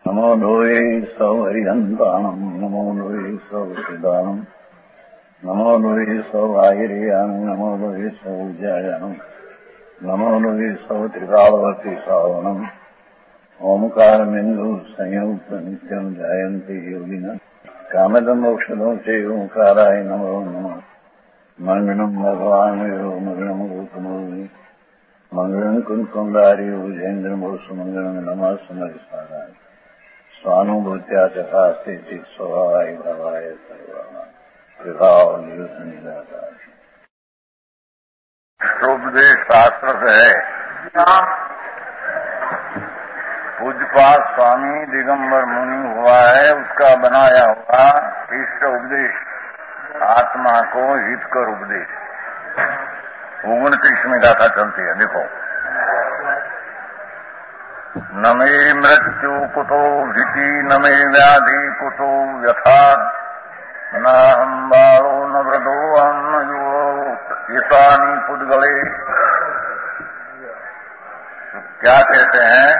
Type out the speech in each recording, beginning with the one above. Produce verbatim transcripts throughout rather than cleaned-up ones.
नमो लोये सौहरिहन्तानम् नमो लोये सौहृदानम् नमो लोये सौभागिर्यानम् नमो लोये सौज्यायानम् नमो लोये सौत्रिकालवर्ति सावनम् ओंकारमिन्दु संयुक्त नित्यम् जायन्ति योगिनः कामदम् मोक्षदम् च ओंकाराय नमो नमः मंगलम् भगवान् यो मंगलम् गौतमोऽमि मंगलम् कुञ्कुण्डारि भुजेन्द्रमोऽस्तु मंगलम् नमः समरिसाराय स्वानुभूत्या चकास्ते स्वभावाय भावाय सर्वाणाम् विभाव निदाकार उपदेश शास्त्र से है। पूज्यपाद स्वामी दिगंबर मुनि हुआ है, उसका बनाया हुआ इष्ट उपदेश आत्मा को हितकर उपदेश उनतीस में गाथा चलती है। देखो, न मे मृत्यु कुतो भीति न मे व्याधि कुतो व्यथा न हम बालो न वृद्धो हम न युवो ईशानी पुद्गले। तो क्या कहते हैं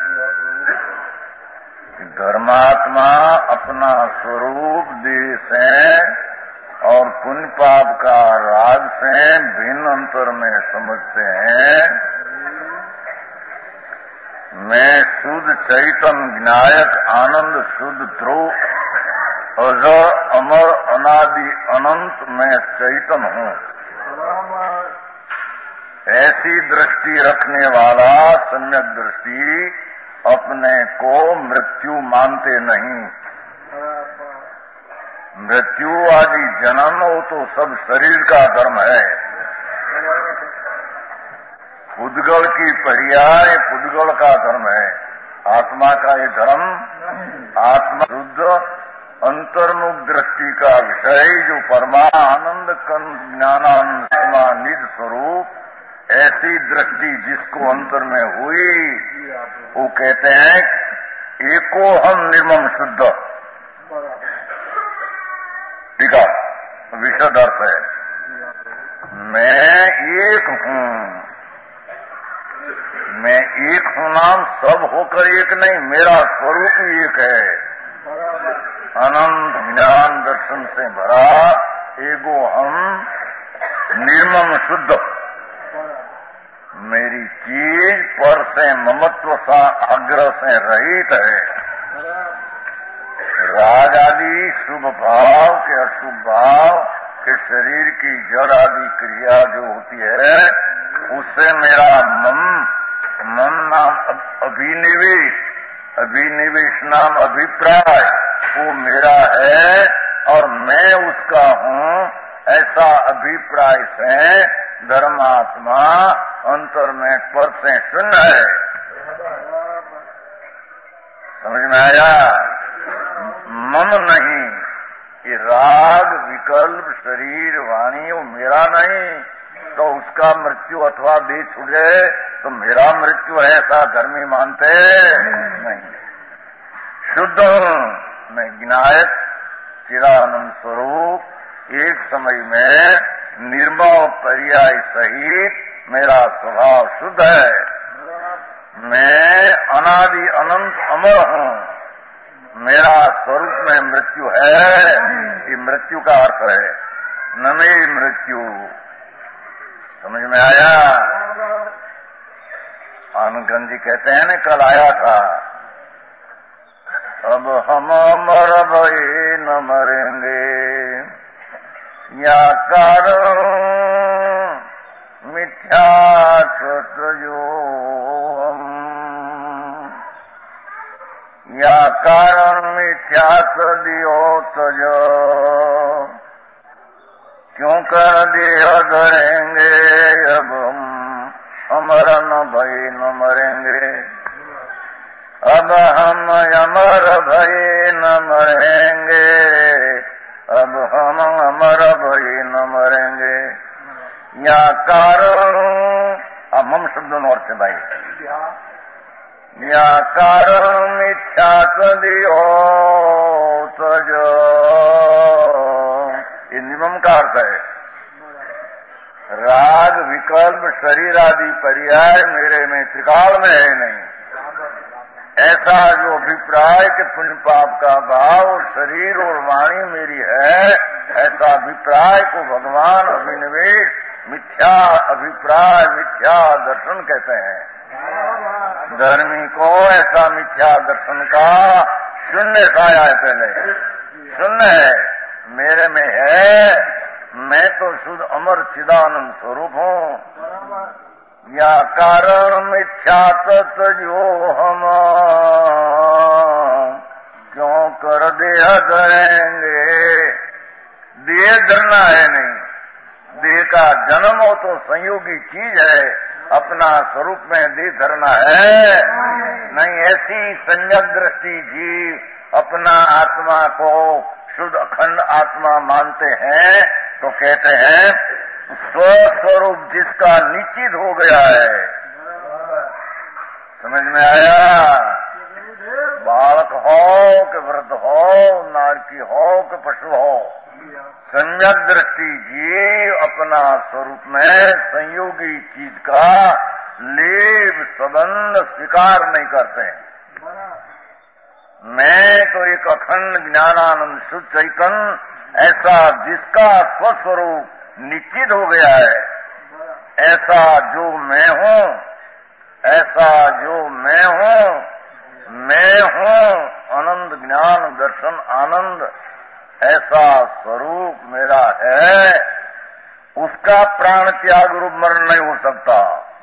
कि धर्मात्मा अपना स्वरूप देह से और पुण्य पाप का राग से भिन्न अंतर में समझते हैं। मैं शुद्ध चैतन्य ज्ञायक आनंद शुद्ध ध्रुव अजर अमर अनादि अनंत मैं चैतन्य हूँ, ऐसी दृष्टि रखने वाला सम्यक दृष्टि अपने को मृत्यु मानते नहीं। मृत्यु आदि जन्म हो तो सब शरीर का धर्म है। पुद्गल की पर्याय पुद्गल का धर्म है, आत्मा का ये धर्म। आत्मा शुद्ध अंतर्मुख दृष्टि का विषय जो परमानंद ज्ञानात्मा निज स्वरूप, ऐसी दृष्टि जिसको अंतर में हुई वो कहते हैं एको हम निर्मम शुद्ध। ठीक है, विशद अर्थ है मैं एक हूँ। मैं एक हूँ नाम सब होकर एक नहीं, मेरा स्वरूप ही एक है। अनंत ज्ञान दर्शन से भरा एगो हम निर्मम शुद्ध। मेरी चीज पर से ममत्व सा आग्रह से रहित है। राग आदि शुभ भाव के अशुभ भाव के शरीर की जड़ आदि क्रिया जो होती है उससे मेरा मन मन नाम अभिनिवेश अभिनिवेश नाम अभिप्राय वो मेरा है और मैं उसका हूँ, ऐसा अभिप्राय से धर्मात्मा अंतर में पर से शून्य है। समझ में आया? मन नहीं, ये राग विकल्प शरीर वाणी वो मेरा नहीं, तो उसका मृत्यु अथवा देह छूटे तो मेरा मृत्यु है ऐसा धर्मी मानते नहीं। शुद्ध हूँ मैं, ज्ञायक चिदानंद स्वरूप, एक समय में निर्मल पर्याय सहित मेरा स्वभाव शुद्ध है। मैं अनादि अनंत अमर हूँ, मेरा स्वरूप में मृत्यु है। ये मृत्यु का अर्थ है न मे मृत्यु। समझ में आया? आनंद जी कहते हैं ना, कल आया था, अब हम मर भये न मरेंगे या कारण मिथ्या जो हम, या कारण मिथ्या दियो तजो, क्यों कर देह धरेंगे अब हम अमर न भय न मरेंगे। अब हम अमर भय न मरेंगे, अब हम अमर भय न मरेंगे। या कारण, अब हम शब्दों और से भाई, या कारण मिथ्या दियो तजो, ये निमम का अर्थ है। राग विकल्प शरीर आदि पर्याय मेरे में त्रिकाल में है नहीं। ऐसा जो अभिप्राय कि पुण्य पाप का भाव शरीर और वाणी मेरी है, ऐसा अभिप्राय को भगवान अभिनिवेश मिथ्या अभिप्राय मिथ्या दर्शन कहते हैं। धर्मी को ऐसा मिथ्या दर्शन का शून्य छाया है, पहले शून्य है, मेरे में है, मैं तो शुद्ध अमर चिदानंद स्वरूप हूँ। या कारण मिथ्या तत् जो हम क्यों कर देह धरेंगे। देह धरना है नहीं, देह का जन्म हो तो संयोगी चीज है, अपना स्वरूप में देह धरना है नहीं। ऐसी सम्यक दृष्टि जीव अपना आत्मा को शुद्ध अखंड आत्मा मानते हैं तो कहते हैं स्वस्वरूप जिसका निश्चित हो गया है। समझ में आया? बालक हो कि वृद्ध हो, नारकी हो कि पशु हो, सम्यक दृष्टि जीव अपना स्वरूप में संयोगी चीज का लेप संबंध स्वीकार नहीं करते। मैं तो एक अखंड ज्ञानानंद शुद्ध चैतन्य, ऐसा जिसका स्वस्वरूप निश्चित हो गया है, ऐसा जो मैं हूँ, ऐसा जो मैं हूँ, मैं हूँ आनंद ज्ञान दर्शन आनंद, ऐसा स्वरूप मेरा है, उसका प्राण त्याग रूप मरण नहीं हो सकता।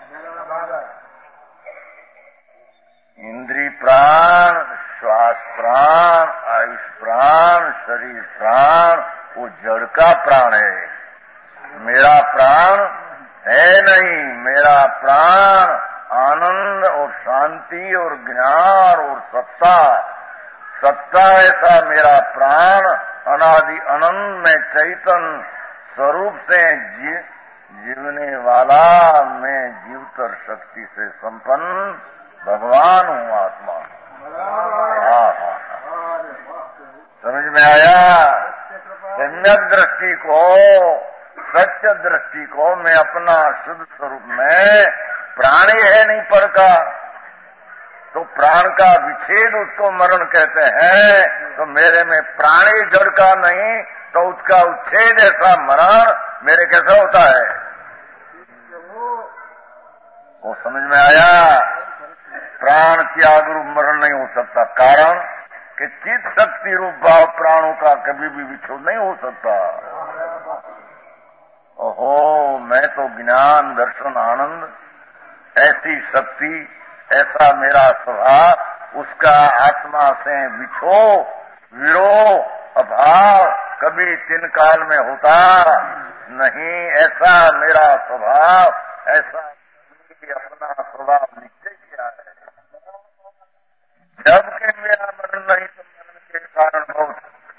इंद्रिय प्राण, श्वास प्राण, आयुष प्राण, शरीर प्राण, वो जड़ का प्राण है, मेरा प्राण है नहीं। मेरा प्राण आनंद और शांति और ज्ञान और सत्ता, सत्ता ऐसा मेरा प्राण अनादि अनंत में चैतन्य स्वरूप से जी, जीवने वाला, मैं जीवतर शक्ति से संपन्न भगवान हूँ, आत्मा। हाँ हाँ, समझ में आया? सम्यक दृष्टि को, सत्य दृष्टि को मैं अपना शुद्ध स्वरूप में प्राण है नहीं पड़ता, तो प्राण का विच्छेद उसको मरण कहते हैं। तो मेरे में प्राणी जड़ का नहीं, तो उसका उच्छेद ऐसा मरण मेरे कैसा होता है? वो समझ में आया? प्राण त्याग रूप मरण नहीं हो सकता, कारण कि चित्त शक्ति रूप भाव प्राणों का कभी भी विच्छेद नहीं हो सकता। ओहो, मैं तो ज्ञान दर्शन आनंद, ऐसी शक्ति, ऐसा मेरा स्वभाव, उसका आत्मा से विछो विरो अभाव कभी तीन काल में होता नहीं। ऐसा मेरा स्वभाव, ऐसा अपना स्वभाव निश्चय किया है। जबकि मेरा मरण नहीं तो मरण के कारण बहुत,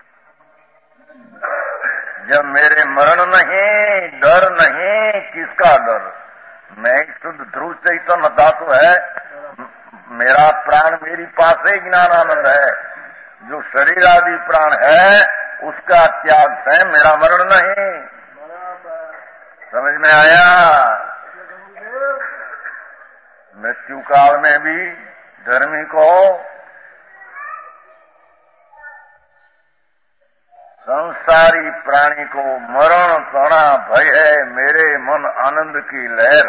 जब मेरे मरण नहीं, डर नहीं, किसका डर? मैं शुद्ध ध्रुव चैतन्य धातु है, मेरा प्राण मेरी पास ही ज्ञानानंद है। जो शरीर आदि प्राण है उसका त्याग से मेरा मरण नहीं। समझ में आया? मृत्यु काल में भी धर्मी को संसारी प्राणी को मरण तणा भय है, मेरे मन आनंद की लहर।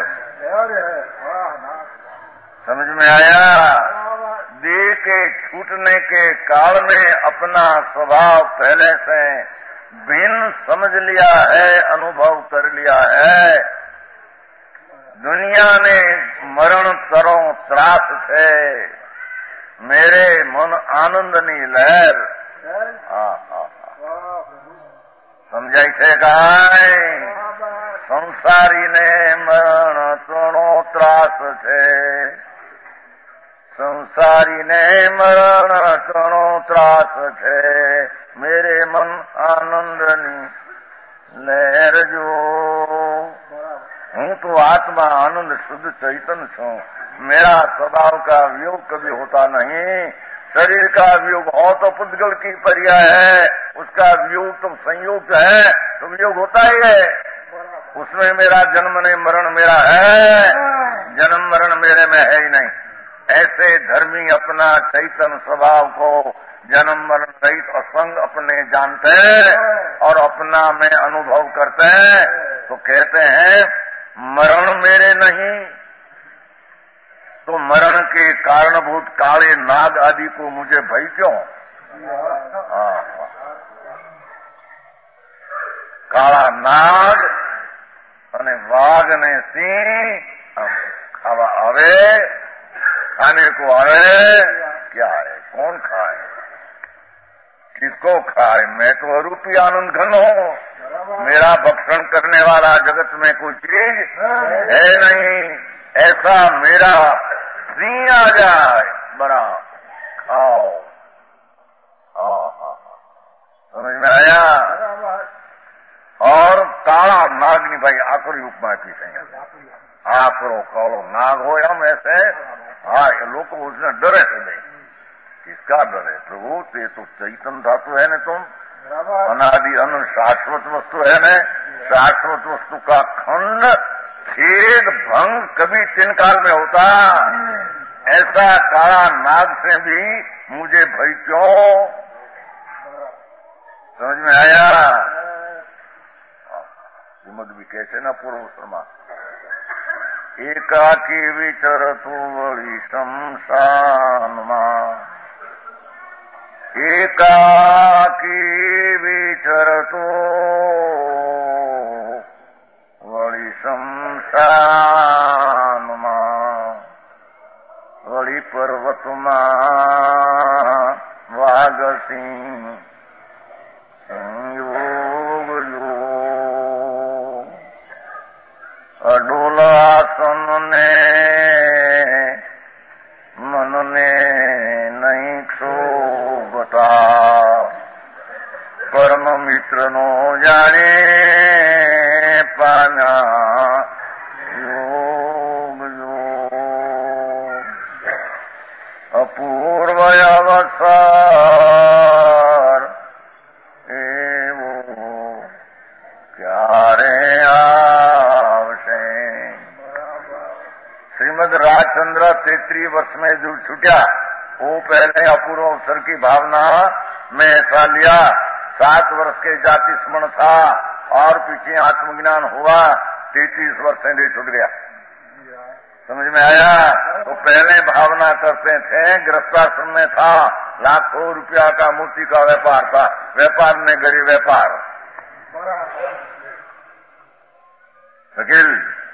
समझ में आया? देह के छूटने के काल में अपना स्वभाव पहले से भिन्न समझ लिया है, अनुभव कर लिया है। दुनिया ने मरण तरों त्रास है, मेरे मन आनंदनी लहर। हाँ हाँ, समझाई थे काय? संसारी ने मरण तणो त्रास है, संसारी ने मरण तणो त्रास है, मेरे मन आनंदनी लहर जो। हूँ तो आत्मा आनंद शुद्ध चैतन्य छूं, मेरा स्वभाव का वियोग कभी होता नहीं। शरीर का वियोग हो तो पुद्गल की पर्याय है, उसका वियोग तो संयोग है, तो वियोग होता ही है। उसमें मेरा जन्म नहीं, मरण मेरा है, जन्म मरण मेरे में है ही नहीं। ऐसे ऐसे धर्मी अपना चैतन्य स्वभाव को जन्म मरण रहित असंग अपने जानते हैं और अपना में अनुभव करते हैं, तो कहते हैं मरण मेरे नहीं, तो मरण के कारणभूत काले नाग आदि को मुझे भय क्यों? काला नाग અને વાઘ ને સિંહ ખાવા આવે, खाने को आए, क्या है, कौन खाए, किसको खाए? मैं तो अरूपी आनंद घन हूँ, मेरा भक्षण करने वाला जगत में कोई चीज है नहीं। ऐसा मेरा सिंह आ जाए, बड़ा खाओ। समझ में आया? और काला नागनी भाई आखिरी उपमा की संज्ञा आखिरो कालो नाग हो हम ऐसे, हाँ ये लोग उसने डरे थे नहीं, किसका डर है प्रभु? ते तो चैतन्य धातु है न, तुम अनादि अनंत शाश्वत वस्तु है न, शाश्वत वस्तु का खंड छेद भंग कभी तीन काल में होता, ऐसा काला नाग से भी मुझे भय क्यों? समझ में आया? श्रीमद भी कैसे न पूर्व शर्मा एकाकी विचरतु वળી शमशाનમાં, एकाकी विचरतु वળી शमशाનમાં, વળી પર્વતમાં વાઘસિંહ સંયોગ અડોલાસન ને મનને નહીં ક્ષોભતા, પરમ મિત્ર નો જાણે પાના યોગ યોગ, અપૂર્વ અવસર એવો ક્યારે આવશે? श्रीमद राजचंद्र तैतरी वर्ष में जो छूटा, वो पहले अपूर्व अवसर की भावना में ऐसा लिया, सात वर्ष के जाति स्मरण था और पीछे आत्मज्ञान हुआ, तैतीस वर्ष से ले छूट गया। समझ में आया? तो पहले भावना करते थे, गृहस्थाश्रम में था, लाखों रुपया का मूर्ति का व्यापार था, व्यापार में गरीब व्यापार वकील,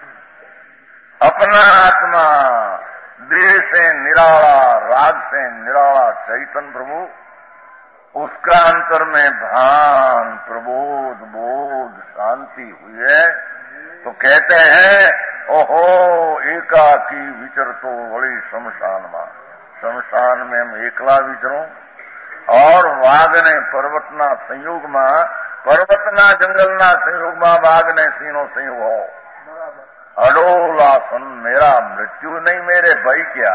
अपना आत्मा देह से निराला, राग से निराला चैतन्य प्रभु, उसका अंतर में भान प्रबोध बोध शांति हुई है, तो कहते हैं ओहो एकाकी विचरतो वળી शमशाનમાં, शमशान में हम एकला विचरूं और વાઘને પર્વતના સંયોગમાં, પર્વતના જંગલના સંયોગમાં વાઘને સિંહનો સંયોગ हो, अडोलासन मेरा मृत्यु नहीं मेरे भय क्या?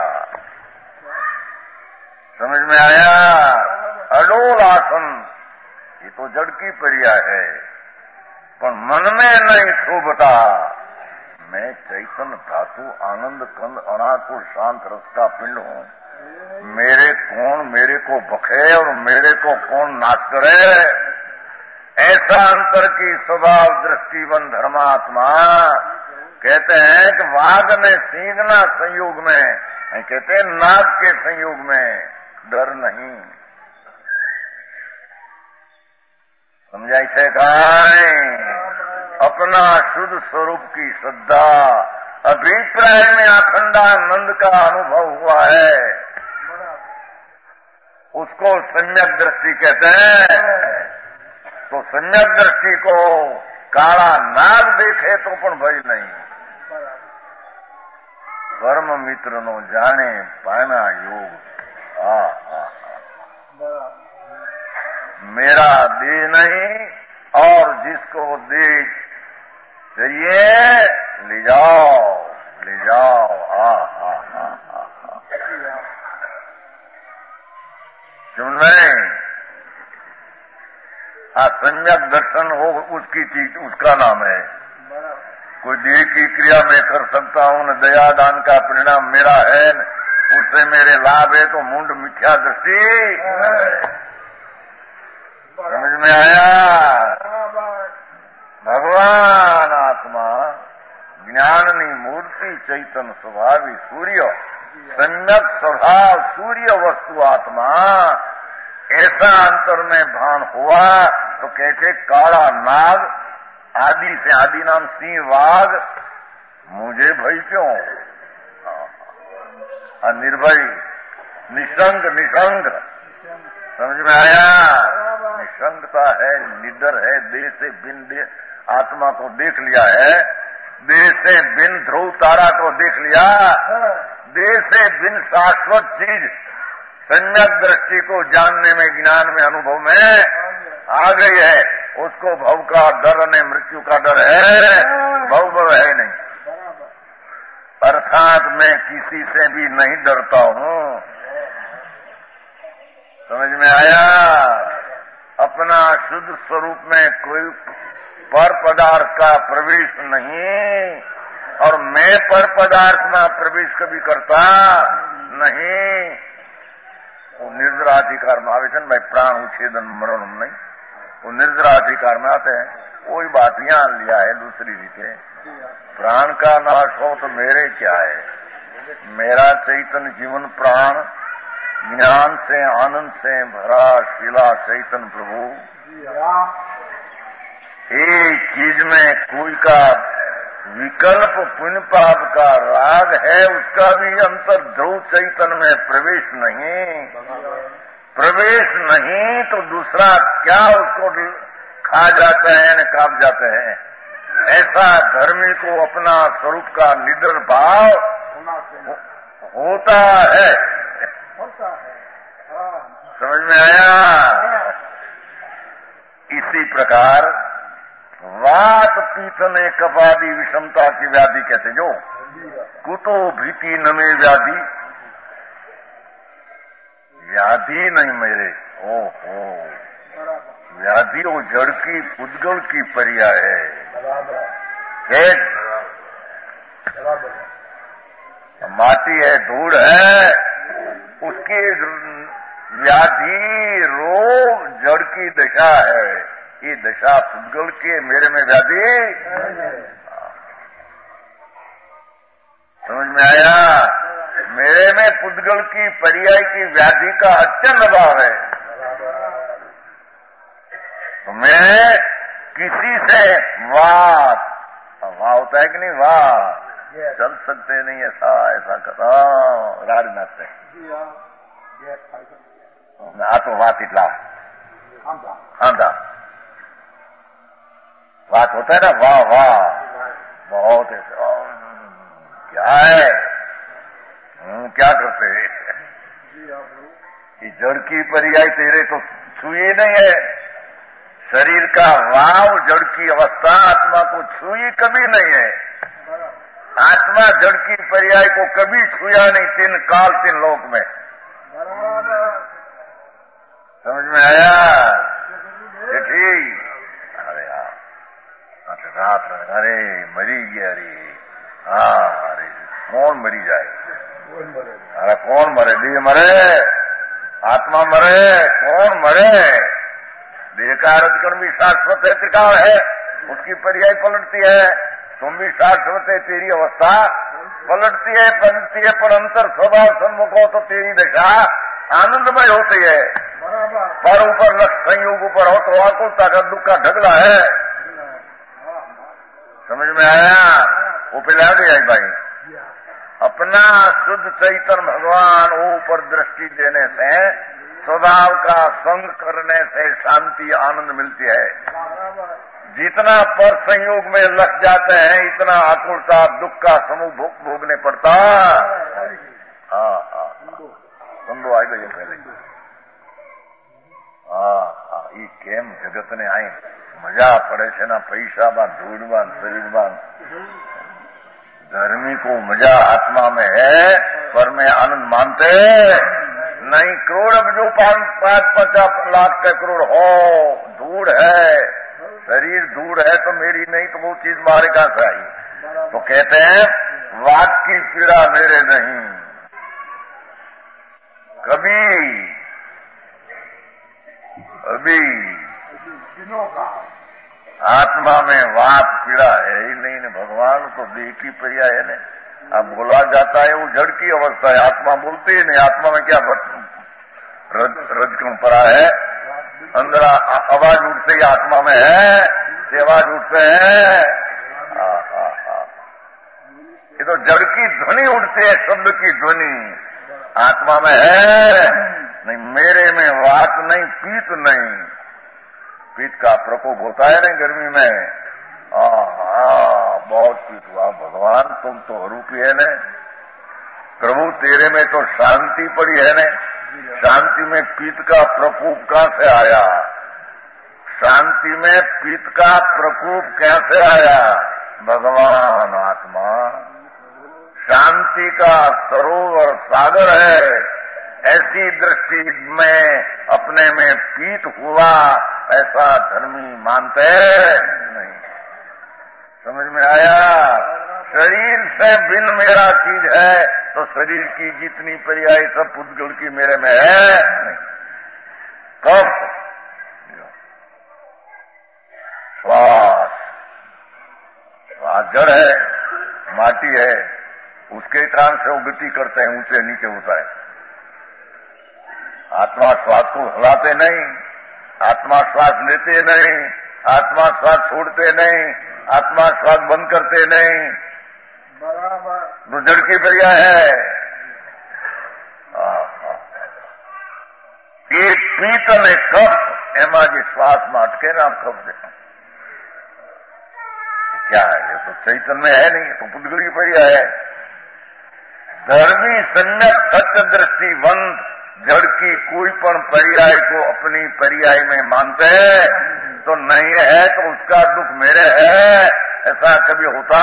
समझ में आया? अडोलासन ये तो जड़ की पर्याय है, पर मन में नहीं शोभता। मैं चैतन्य धातु आनंद कंद अनाकुल शांत रस का पिंड हूँ, मेरे कौन मेरे को बखे और मेरे को कौन नाश करे? ऐसा अंतर की स्वभाव दृष्टिवन धर्मात्मा कहते हैं कि वाघ में सींगना संयोग में, कहते हैं नाग के संयोग में डर नहीं। समझाई से कहा अपना शुद्ध स्वरूप की श्रद्धा, अभिप्राय में अखंडानंद का अनुभव हुआ है, उसको सम्यक दृष्टि कहते हैं। तो सम्यक दृष्टि को काला नाग देखे तो पण भय नहीं, परम मित्र नो जाने पाना योग। आ, आ, आ, मेरा देह नहीं और जिसको देह चाहिए ले जाओ ले जाओ। आ, आ, आ, आ, आ। सुन रहे? हाँ, सम्यक दर्शन हो उसकी चीज, उसका नाम है। कोई देह की क्रिया में कर सकता हूँ न, दया दान का परिणाम मेरा है न, उससे मेरे लाभ है तो मुंड मिथ्या दृष्टि। समझ में आया? भगवान आत्मा ज्ञाननी मूर्ति चैतन्य स्वभावी सूर्य सम्यक स्वभाव सूर्य वस्तु आत्मा ऐसा अंतर में भान हुआ तो कैसे काला नाग आदि से आदि नाम सिंह वाघ मुझे भय क्यों? निर्भय निसंग निसंग। समझ में आया? निसंगता है, निडर है, देह से बिन देह आत्मा को देख लिया है, देह से बिन ध्रुव तारा को देख लिया, देह से बिन शाश्वत चीज सम्यक दृष्टि को जानने में ज्ञान में अनुभव में आ गई है। उसको भव का डर नहीं, मृत्यु का डर है, भव भव है नहीं। अर्थात मैं किसी से भी नहीं डरता हूँ। समझ में आया? अपना शुद्ध स्वरूप में कोई पर पदार्थ का प्रवेश नहीं और मैं पर पदार्थ में प्रवेश कभी करता नहीं। वो निर्जराधिकार में आवेशन भाई प्राण उच्छेदन मरण नहीं, वो निर्जराधिकार में आते हैं। कोई बात यहाँ लिया है दूसरी रीते, प्राण का नाश हो तो मेरे क्या है? मेरा चैतन्य जीवन प्राण ज्ञान से आनंद से भरा शिला चैतन्य प्रभु एक चीज में कोई का विकल्प पुण्य पाप का राग है, उसका भी अंतर ध्रुव चैतन्य में प्रवेश नहीं। प्रवेश नहीं तो दूसरा क्या उसको खा जाते हैं न काप जाते हैं। ऐसा धर्मी को अपना स्वरूप का निडर भाव होता है। समझ में आया? इसी प्रकार वात पीतने कपादी विषमता की व्याधि कहते जो कुतो भीति नमे व्याधि, व्याधि नहीं मेरे, ओ हो व्याधि वो जड़ की पुद्गल की पर्याय है। माटी है, धूड़ है, उसकी व्याधि रोग जड़ की दशा है। ये दशा पुद्गल की, मेरे में व्याधि। समझ में आया? मेरे में पुद्गल की पर्याय की व्याधि का अत्यंत अभाव है। तो मैं किसी से वाह वाह होता है कि नहीं? वाह चल सकते नहीं, ऐसा ऐसा कथा राजनाथ से आ तो बात इतला हाँ था बात होता है ना, वाह वाह बहुत ऐसा क्या है, क्या करते हैं? ये जड़ की पर्याय तेरे तो छुई नहीं है। शरीर का वाव जड़ की अवस्था आत्मा को छुई कभी नहीं है। आत्मा जड़ की पर्याय को कभी छुया नहीं, तीन काल तीन लोक में। समझ में आया? ठीक। अरे हाँ रात अरे मरी गया, अरे हाँ अरे कौन मरी जाए? अरे कौन मरे? देह मरे, आत्मा मरे, कौन मरे? देह का रजकण भी शाश्वत है, त्रिकाल है, उसकी पर्याय पलटती है। तुम भी शाश्वत है, तेरी अवस्था पलटती है, पलटती है, पर अंतर स्वभाव सन्मुख हो तो तेरी दशा आनंदमय होती है। पर ऊपर लक्ष्य संयोग ऊपर हो तो आकुलता का दुख का ढगला है। समझ में आया? वो पिला गया भाई। अपना शुद्ध चैतन्य भगवान ऊपर दृष्टि देने से, स्वभाव का संग करने से शांति आनंद मिलती है। जितना पर संयोग में लग जाते हैं इतना आकुलता दुख का समूह भोग भोगने पड़ता। हाँ हाँ समझो आएगा ये पहले। हाँ हाँ ये केम जगत ने आई मजा पड़े છે ना, पैसा बान धूल बान शरीर बान। धर्मी को मजा आत्मा में है, पर में आनंद मानते नहीं। करोड़ अब जो पांच पांच पचास लाख का करोड़ हो, धूल है, शरीर धूल है तो मेरी नहीं, तो वो चीज मारे कहां से आई? तो कहते हैं वाक की पीड़ा मेरे नहीं, कभी अभी आत्मा में वात पीड़ा है ही नहीं ने भगवान तो देह की पर्याय है ने। अब बोला जाता है वो जड़ की अवस्था है, आत्मा बोलते ही नहीं। आत्मा में क्या रज रजकण पड़ा है, अंदर आवाज उठते ही आत्मा में है, ये आवाज उठते हैं। ये तो जड़ की ध्वनि उठती है, शब्द की ध्वनि आत्मा में है नहीं। मेरे में वात नहीं, पीत नहीं। पीत का प्रकोप होता है नहीं गर्मी में। आ, आ, बहुत पीत हुआ। भगवान तुम तो अरूपी है ने प्रभु, तेरे में तो शांति पड़ी है ने। शांति में पीत का प्रकोप कहां से आया? शांति में पीत का प्रकोप कैसे आया? भगवान आत्मा शांति का सरोवर सागर है। ऐसी दृष्टि में अपने में पीत हुआ ऐसा धर्मी मानते नहीं। समझ में आया? शरीर से बिन मेरा चीज है तो शरीर की जितनी पर्याय सब पुद्गल की मेरे में है नहीं। कब श्वास, श्वास जड़ है, माटी है, उसके त्राण से वो गति करते हैं, ऊंचे नीचे होता है। आत्मा श्वास को हिलाते नहीं, आत्मा श्वास लेते नहीं, आत्मा श्वास छोड़ते नहीं, आत्मा श्वास बंद करते नहीं। बराबर जड़ की पर्याय है। ये पीतल है कफ एमा जी श्वास में अटके ना कफ दे क्या है? ये तो चैतन्य में है नहीं, तो पुद्गल की पर्याय है। धर्मी सम्यक सत्य दृष्टिवंत जड़ की कोई पण पर्याय को अपनी पर्याय में मानते हैं तो नहीं है तो उसका दुख मेरे है, ऐसा कभी होता?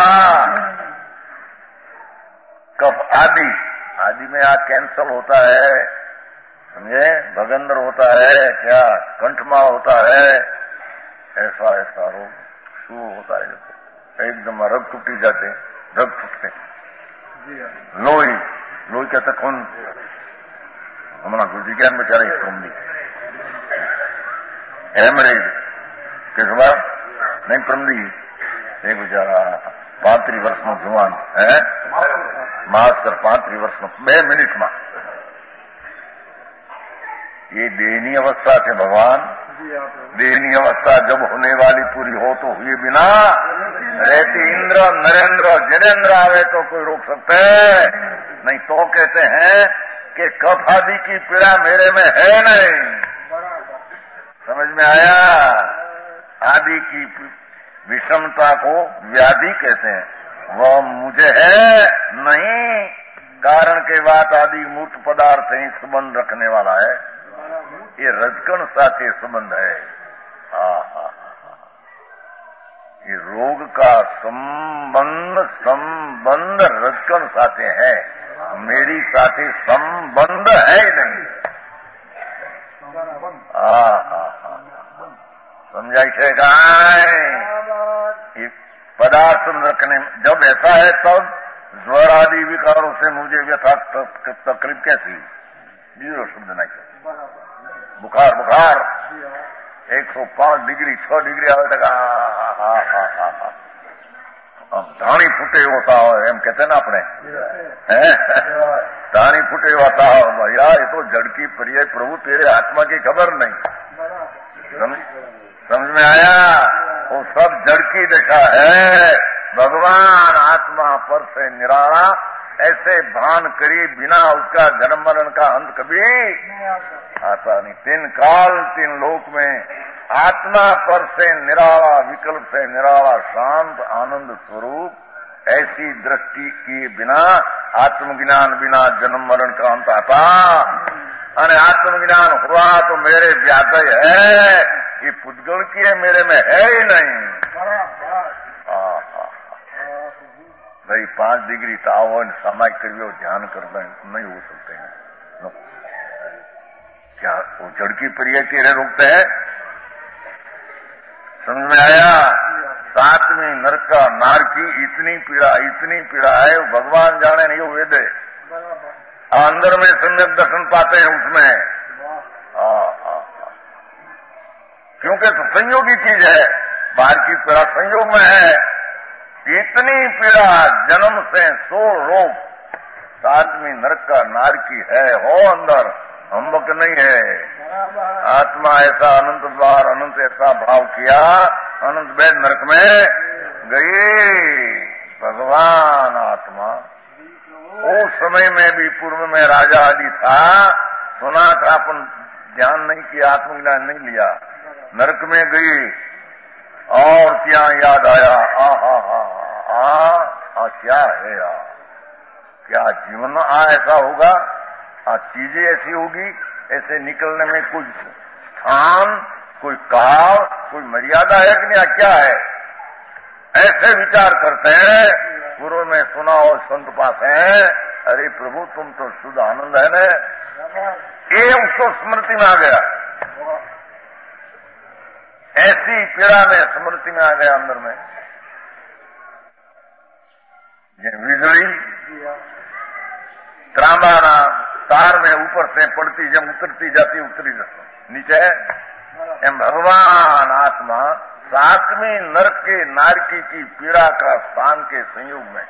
कब आदि आदि में आ कैंसल होता है, समझे? भगंदर होता है, क्या कंठमा होता है, ऐसा ऐसा रोग शुरू होता है। एकदम रग टूटी जाते, रग टूटते। लोही लोही कहते कौन? हमारा गुरु ज्ञान बेचारे कमी हेमरेज किस बार नहीं प्रमदी एक बेचारा પાંત્રીસ વર્ષનો જુવાન હે માસ્ટર પાંત્રીસ વર્ષનો બે મિનિટમાં ये देहनी अवस्था से भगवान देहनी अवस्था जब होने वाली पूरी हो तो हुए बिना रहती इंद्र नरेंद्र जिनेन्द्र आवे तो कोई रोक सकते है नहीं। तो कहते हैं कि कफ आदि की पीड़ा मेरे में है नहीं। समझ में आया? आदि की विषमता को व्याधि कहते हैं, वह मुझे है नहीं। कारण के बात आदि मूर्त पदार्थ ही संबंध रखने वाला है। ये रजकण साथे संबंध है। हा हा ये रोग का संबंध संबंध रजकण साथे है, मेरी साथे संबंध है ही नहीं। हा हा समझाई है गाय? पदार्थ रखने जब ऐसा है तब ज्वर आदि विकारों से मुझे व्यथा तकलीफ कैसी? जीरो शब्द नहीं। बुखार बुखार एक सौ पांच डिग्री छह डिग्री आवे तक धाणी फूटे होता हो एम कहते ना अपने धाणी फूटे होता हो भैया। ये तो जड़ की प्रिय प्रभु तेरे आत्मा की खबर नहीं। समझ समझ में आया? वो सब जड़ की देखा है। भगवान आत्मा पर से निराला ऐसे भान करी बिना उसका जन्म मरण का अंत कभी आता नहीं। तीन काल तीन लोक में आत्मा पर से निराला विकल्प से निराला शांत आनंद स्वरूप ऐसी दृष्टि किए बिना आत्मज्ञान बिना जन्म मरण का अंत आता। अरे आत्मज्ञान हुआ तो मेरे व्याधय है, ये पुद्गल की है मेरे में है ही नहीं। भाई पांच डिग्री ताव सामायिक करियो ध्यान करना नहीं हो सकते हैं। क्या वो जड़ की प्रिय तेरे रोकते हैं? समझ में आया? सातवीं नरक का नार की इतनी पीड़ा इतनी पीड़ा है, भगवान जाने नहीं वो वेद है। अंदर में सम्यक दर्शन दर्शन पाते हैं उसमें। आ, आ, आ। क्योंकि तो संयोगी चीज है, बाहर की पीड़ा संयोग में है। इतनी पीड़ा जन्म से सो रोग सातवीं नरक का नार की है हो अंदर, हम्बक नहीं है। आत्मा ऐसा अनंत द्वार अनंत ऐसा भाव किया, अनंत बैद नरक में गई भगवान आत्मा। उस समय में भी पूर्व में राजा आदि था, सुना था, अपन ध्यान नहीं किया, आत्मज्ञान नहीं लिया, नरक में गई और क्या याद आया, आ हा हा आ, आ क्या है आ, क्या जीवन आ ऐसा होगा, आ चीजें ऐसी होगी, ऐसे निकलने में कुछ स्थान, कोई काल, कोई मर्यादा है कि नहीं, क्या है, ऐसे विचार करते हैं। पूर्व में सुना और संत पास है, अरे प्रभु तुम तो शुद्ध आनंद है न, ये उसको स्मृति में आ गया, ऐसी पीड़ा में स्मृति में आ गया अंदर में। बिजली त्रांबाना तार में ऊपर से पड़ती जब उतरती जाती उतरी नीचे, एम भगवान आत्मा सातवीं नरक के नारकी की पीड़ा का स्थान के संयोग में,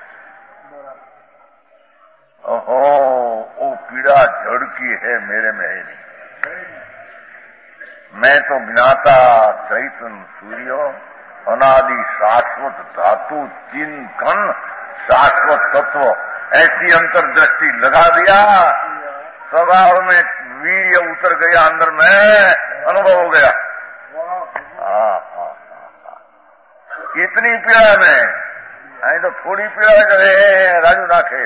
ओहो वो पीड़ा जड़ की है, मेरे में है नहीं। मैं तो ज्ञाता चैतन्य सूर्यो अनादि शाश्वत धातु चिन्ह शाश्वत तत्व, ऐसी अंतर्दृष्टि लगा दिया, स्वभाव में वीर्य उतर गया, अंदर में अनुभव हो गया। आ, आ, आ, आ। इतनी पीड़ा में आई तो थोड़ी पीड़ा करे राजू नाखे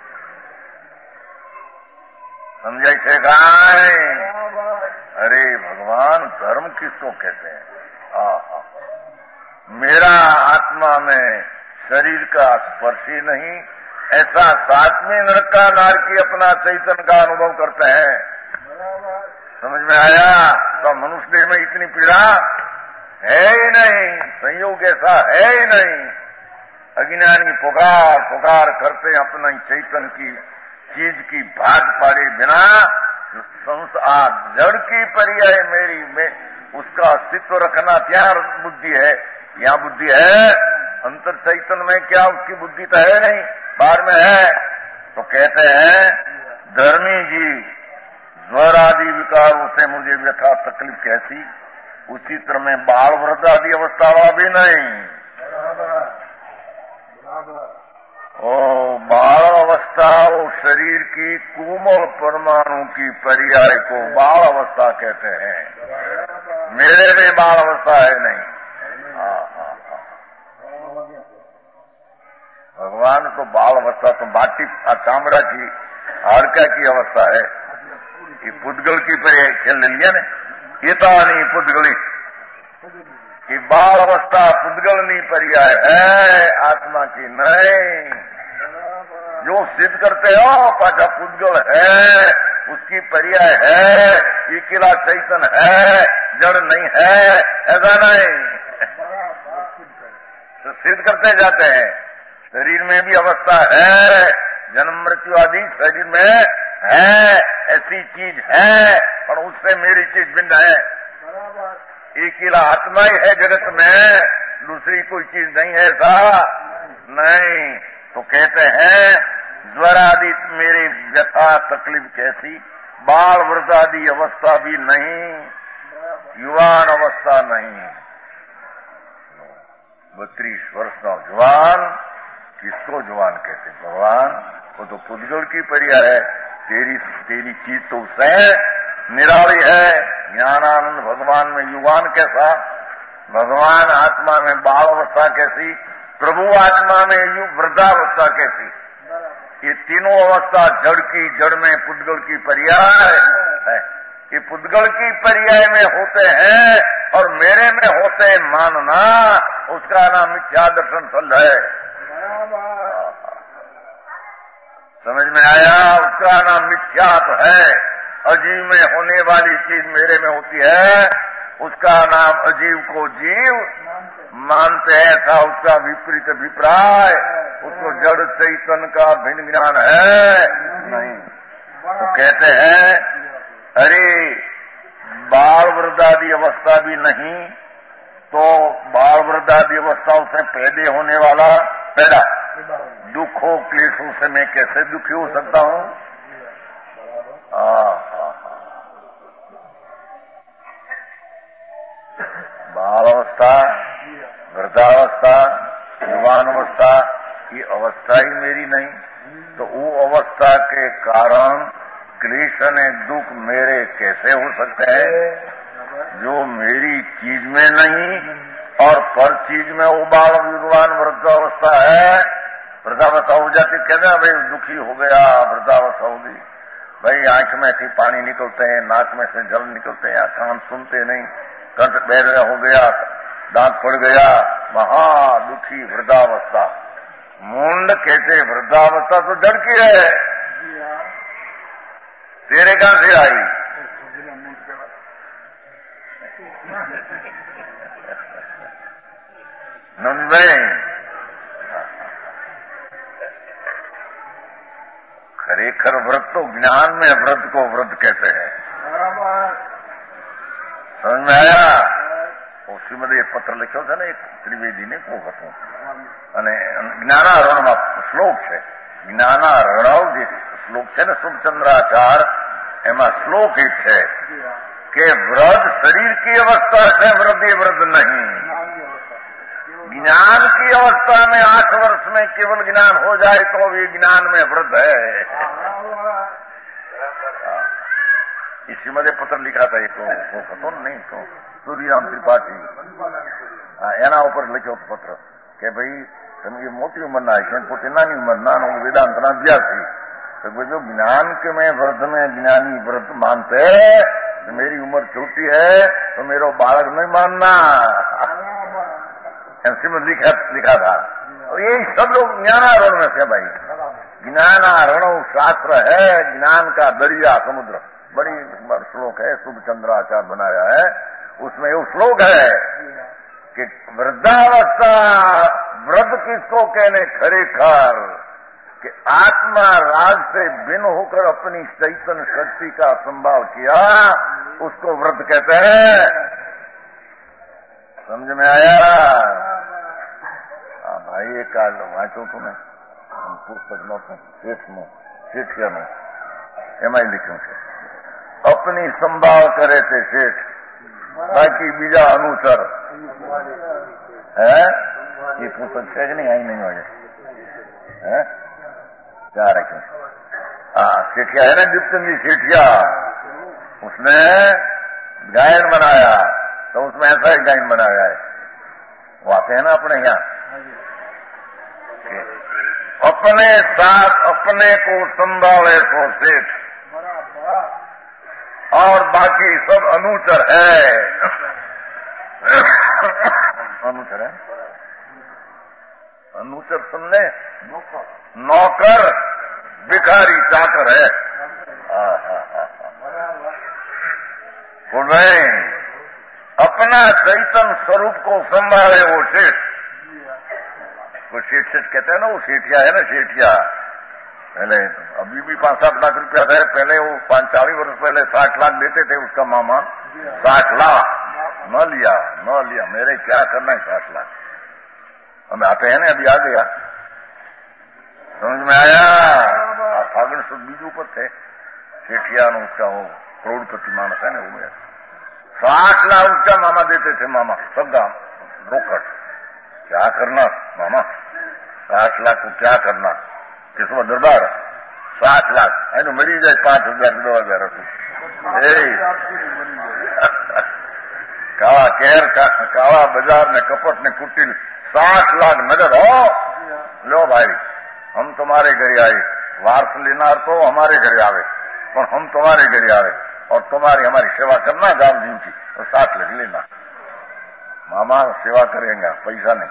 समझाई थे गाय। अरे भगवान धर्म किसको कहते हैं, आ, आ, मेरा आत्मा में शरीर का स्पर्श ही नहीं, ऐसा सातवीं नरक का नारकी अपना चैतन्य का अनुभव करते हैं। समझ में आया, तो मनुष्य देह में इतनी पीड़ा है ही नहीं, संयोग ऐसा है ही नहीं। अज्ञानी पुकार पुकार करते अपना चैतन्य की चीज की भाग पाड़े बिना, संसार जड़ की पर्याय मेरी में उसका अस्तित्व रखना क्या बुद्धि है, यहाँ बुद्धि है, अंतर चैतन्य में क्या उसकी बुद्धि तो है नहीं, बाहर में है। तो कहते हैं धर्मी जी ज्वर आदि विकारों से मुझे व्यथा तकलीफ कैसी, उसी तरह में बाल वृद्ध आदि अवस्था वाला भी नहीं। ओ बाल अवस्था वो शरीर की कोमल परमाणु की पर्याय को बाल अवस्था कहते हैं, मेरे में बाल अवस्था है नहीं। हाँ हाँ हाँ, भगवान को बाल अवस्था तो बाटी चामड़ा की हाड़का की अवस्था है, ये पुद्गल की पर्याय खेल ले लिया ने, ये तो नहीं पुद्गली कि बाल अवस्था पुद्गलनी पर्याय है, आत्मा की नहीं। जो सिद्ध करते हो पाछा पुद्गल है, उसकी पर्याय है, ये किला चैतन है, जड़ नहीं है, ऐसा नहीं। तो सिद्ध करते जाते हैं, शरीर में भी अवस्था है, जन्म मृत्यु आदि शरीर में है, ऐसी चीज है, और उससे मेरी चीज भिन्न है। एक ही आत्मा ही है जगत में, दूसरी कोई चीज नहीं है, ऐसा नहीं। तो कहते हैं ज्वर आदि मेरी व्यथा तकलीफ कैसी, बाल वृद्ध आदि अवस्था भी नहीं, युवान अवस्था नहीं। बत्रीस वर्ष का जवान, किसको जवान कहते भगवान, वो तो पुद्गल की पर्याय है। तेरी तेरी चीज तो उससे निराली है, ज्ञानानंद भगवान में युवान कैसा, भगवान आत्मा में बाल अवस्था कैसी, प्रभु आत्मा में वृद्धावस्था कैसी। ये तीनों अवस्था जड़ की, जड़ में पुद्गल की पर्याय है। ये पुद्गल की पर्याय में होते हैं और मेरे में होते मानना, उसका नाम मिथ्या दर्शन फल है। समझ में आया, उसका नाम मिथ्यात्व है। अजीव में होने वाली चीज मेरे में होती है, उसका नाम अजीव को जीव मानते हैं, था उसका विपरीत अभिप्राय, उसको जड़ चैतन्य का भिन्न ज्ञान है नहीं। तो कहते हैं अरे बाल वृद्धादि अवस्था भी नहीं तो बाल वृद्धादि अवस्थाओं से पैदा होने वाला पैदा दुखों क्लेशों से मैं कैसे दुखी हो सकता हूं? बालावस्था, वृद्धावस्था, युवान अवस्था, ये अवस्था ही मेरी नहीं, तो वो अवस्था के कारण क्लेश ने दुख मेरे कैसे हो सकते हैं जो मेरी चीज में नहीं और पर चीज में वो बाल युवान वृद्धावस्था है। वृद्धावस्था हो जाती, कहते हैं भाई दुखी हो गया, वृद्धावस्था होगी, भाई आंख में से पानी निकलते हैं, नाक में से जल निकलते हैं, कान सुनते नहीं, कंठ बैर हो गया, दांत पड़ गया, महा दुखी वृद्धावस्था। मुंड कहते वृद्धावस्था तो जड़ की है, तेरे कहां से आई? नंदन खरेखर व्रत तो ज्ञान में व्रत को व्रत कहते हैं। समझ में आया? श्रीमद एक पत्र लिखो था ને એક ત્રિવેદી ને કહું હતું અને જ્ઞાનારણમાં શ્લોક છે, જ્ઞાનારણવ જે શ્લોક છે ને શુભચંદ્રાચાર એમાં શ્લોક એક છે કે વૃદ્ધ શરીર की अवस्था है, वृद्ध ये वृद्ध नहीं। ज्ञान की अवस्था में आठ वर्ष में केवल ज्ञान हो जाए तो भी ज्ञान में वृद्ध है। इसी में पत्र लिखा था एक હતો नहीं तो सूर्यराम त्रिपाठी એના ઉપર લખ્યો પત્ર કે ભાઈ તમે ये मोटी उम्र છે પોતે નાની ઉંમરના વેદાંતના અભ્યાસી, तो जो ज्ञान के मैं वृद्ध में ज्ञानी वृद्ध मानते तो मेरी उम्र छोटी है तो मेरा बालक नहीं मानना, ऐसे में लिखा लिखा था। और ये सब लोग ज्ञानारण में थे भाई। ज्ञानारण शास्त्र है, ज्ञान का दरिया समुद्र, बड़ी श्लोक है, शुभचंद्राचार बनाया है, उसमें वो श्लोक है कि वृद्धावस्था वृद्ध किसको कहने खरेखर कि आत्मा राज से भिन्न होकर अपनी चैतन्य शक्ति का संभाव किया, उसको वृद्ध कहते हैं। समझ में आया? हाँ भाई एक काल वाँचो तुम्हें पुस्तक नो शेठ में शेठिया में एम लिख्યું છે अपनी संभाव करे थे शेठ, बाकी बीजा अनुचर है। ये पुस्तक है कि नहीं? आई नहीं हो है क्या रखे? हाँ सेठिया है ना, दीप्चंद जी सेठिया, उसने गायन बनाया तो उसमें ऐसा ही गायन बनाया है, वो आते हैं ना अपने यहाँ, अपने साथ अपने को संभाले तो सेठ और बाकी सब अनुचर है। अनुचर है, अनुचर सुनने नौकर भिखारी चाकर है। नहीं, अपना चैतन्य स्वरूप को संभाले वो सेठ, वो सेठ सेठ कहते हैं ना, वो सेठिया है ना, सेठिया पहले अभी भी पांच सात लाख रुपया है, पहले वो पांच चालीस वर्ष पहले साठ लाख देते थे उसका मामा, साठ लाख न लिया न लिया मेरे क्या करना है साठ लाख, हम आते हैं ना, अभी आ गया। समझ में आया? फागण सुद बीजू पर थे सेठिया नो, उसका वो करोड़पति मानस है ना, वो साठ लाख उसका मामा देते थे, मामा सब गांव रोकड़। क्या करना मामा, साठ लाख को क्या करना, किसमें दरबार साठ लाख है तो मरी जाए पांच हजार दो हजार कावा केर कावा बाजार ने कपट ने कुटिल साठ लाख नजर हो लो भाई, हम तुम्हारे घरे आए, वारस लेना तो हमारे घरे आवे, पर हम तुम्हारे घरे आवे और तुम्हारी हमारी सेवा करना गांव जी की, तो साठ लाख लेना। मामा सेवा करेंगे, पैसा नहीं।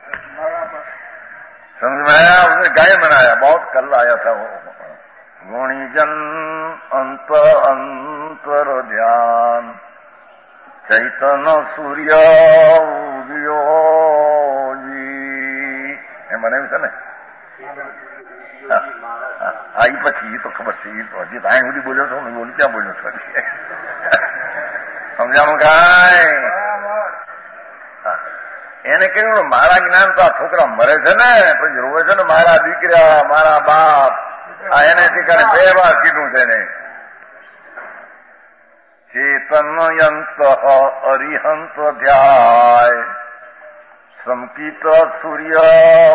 समझ में आया? उसने गायन बनाया, बहुत कल आया था वो, गुणीजन अंत अंतर ध्यान चैतन्य सूर्य उदयो जी, એ મને એવું છે ને આ ઈ પછી એ તો ખબર છે, એ તો હજી તો અહીં સુધી બોલ્યો છો ને, બોલું ક્યાં બોલ્યો છો સમજાણું કાંઈ? એને કહ્યું મારા જ્ઞાન તો આ છોકરા મરે છે ને, પછી રોવે છે ને મારા દીકરા મારા બાપ, આ એને ઠીકાને બે વાર કીધું છે ને. ચેતનયંત અરિહંત ધ્યાય સંકિત સૂર્ય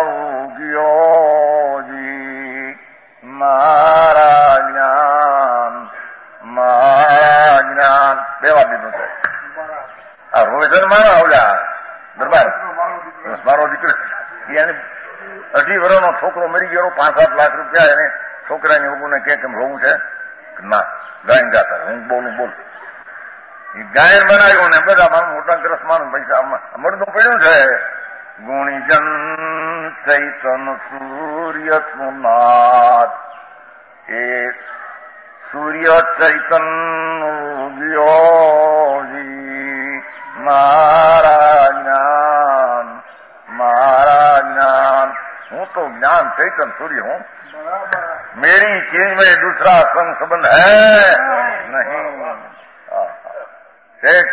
ઉગ્યોજી મારા જ્ઞાન મારા જ્ઞાન બે વાર દીધું છે. આ રોવે છે ને મારા આવડા દરબાર મારો દીકરો, એને અઢી વર્ષનો છોકરો મરી ગયો, પાંચ સાત લાખ રૂપિયા એને છોકરાની લોકોને કે કેમ રોવું છે? ના ગાયન ગાતા હું બોલું બોલ એ ગાયન બનાવ્યું ને બધા મારું મોટા ગ્રસ્ત માનું પૈસા મળતું પડ્યું છે. ગુણીજન ચૈતન સૂર્ય સુનાથ એ સૂર્ય ચૈતન ઉગ્યોજી મારા જ્ઞાન મારા જ્ઞાન. હું તો જ્ઞાન चैतन सूर्य हूँ, मेरी चीज में दूसरा संग संबंध है नहीं. ठीक.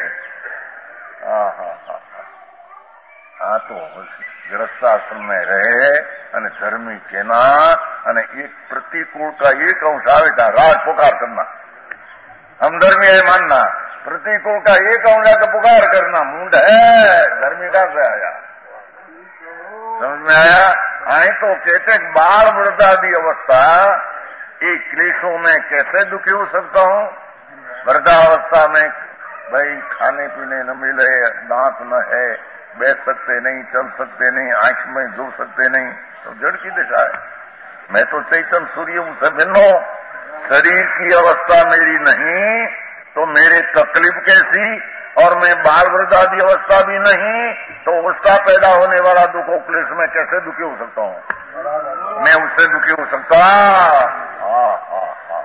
हाँ तो गृहस्थाश्रम में रहे અને ધર્મી કેના અને એક प्रतिकूल का एक अंश आवे था राज पुकार करना, हम धर्मी है मानना, प्रतिकूल का एक अंश है तो पुकार करना. मुंड है धर्मी कहां से आया? समझ में आया? आई तो कहते बाल वृद्धादि अवस्था एक क्लेशों में कैसे दुखी हो सकता हूँ? वृद्धावस्था में भाई खाने पीने न मिले, दांत न है, बैठ सकते नहीं, चल सकते नहीं, आंख में धो सकते नहीं, तो जड़ की दिशा है. मैं तो चैतन सूर्य हूं से भिन्न हूं, शरीर की अवस्था मेरी नहीं तो मेरे तकलीफ कैसी, और मैं बाल वृद्धादि अवस्था भी नहीं तो उसका पैदा होने वाला दुखो क्लेश में कैसे दुखी हो सकता हूँ? मैं उससे दुखी हो सकता? हाँ हाँ हाँ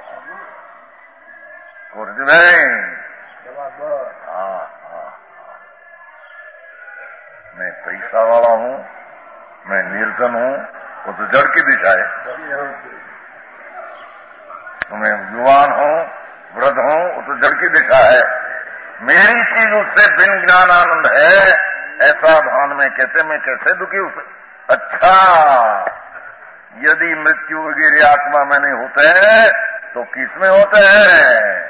कुछ नहीं. हाँ हाँ मैं पैसा वाला हूँ, मैं निर्धन हूँ, वो तो जड़ की दिशा है. तो मैं युवान हूँ, वृद्ध हूँ, वो तो जड़ की दिशा है. मेरी चीज उससे भिन्न ज्ञान आनंद है, ऐसा भान में कहते मैं कैसे दुखी हूँ? अच्छा, यदि मृत्यु वगैरह आत्मा में नहीं होते हैं तो किसमें होते हैं?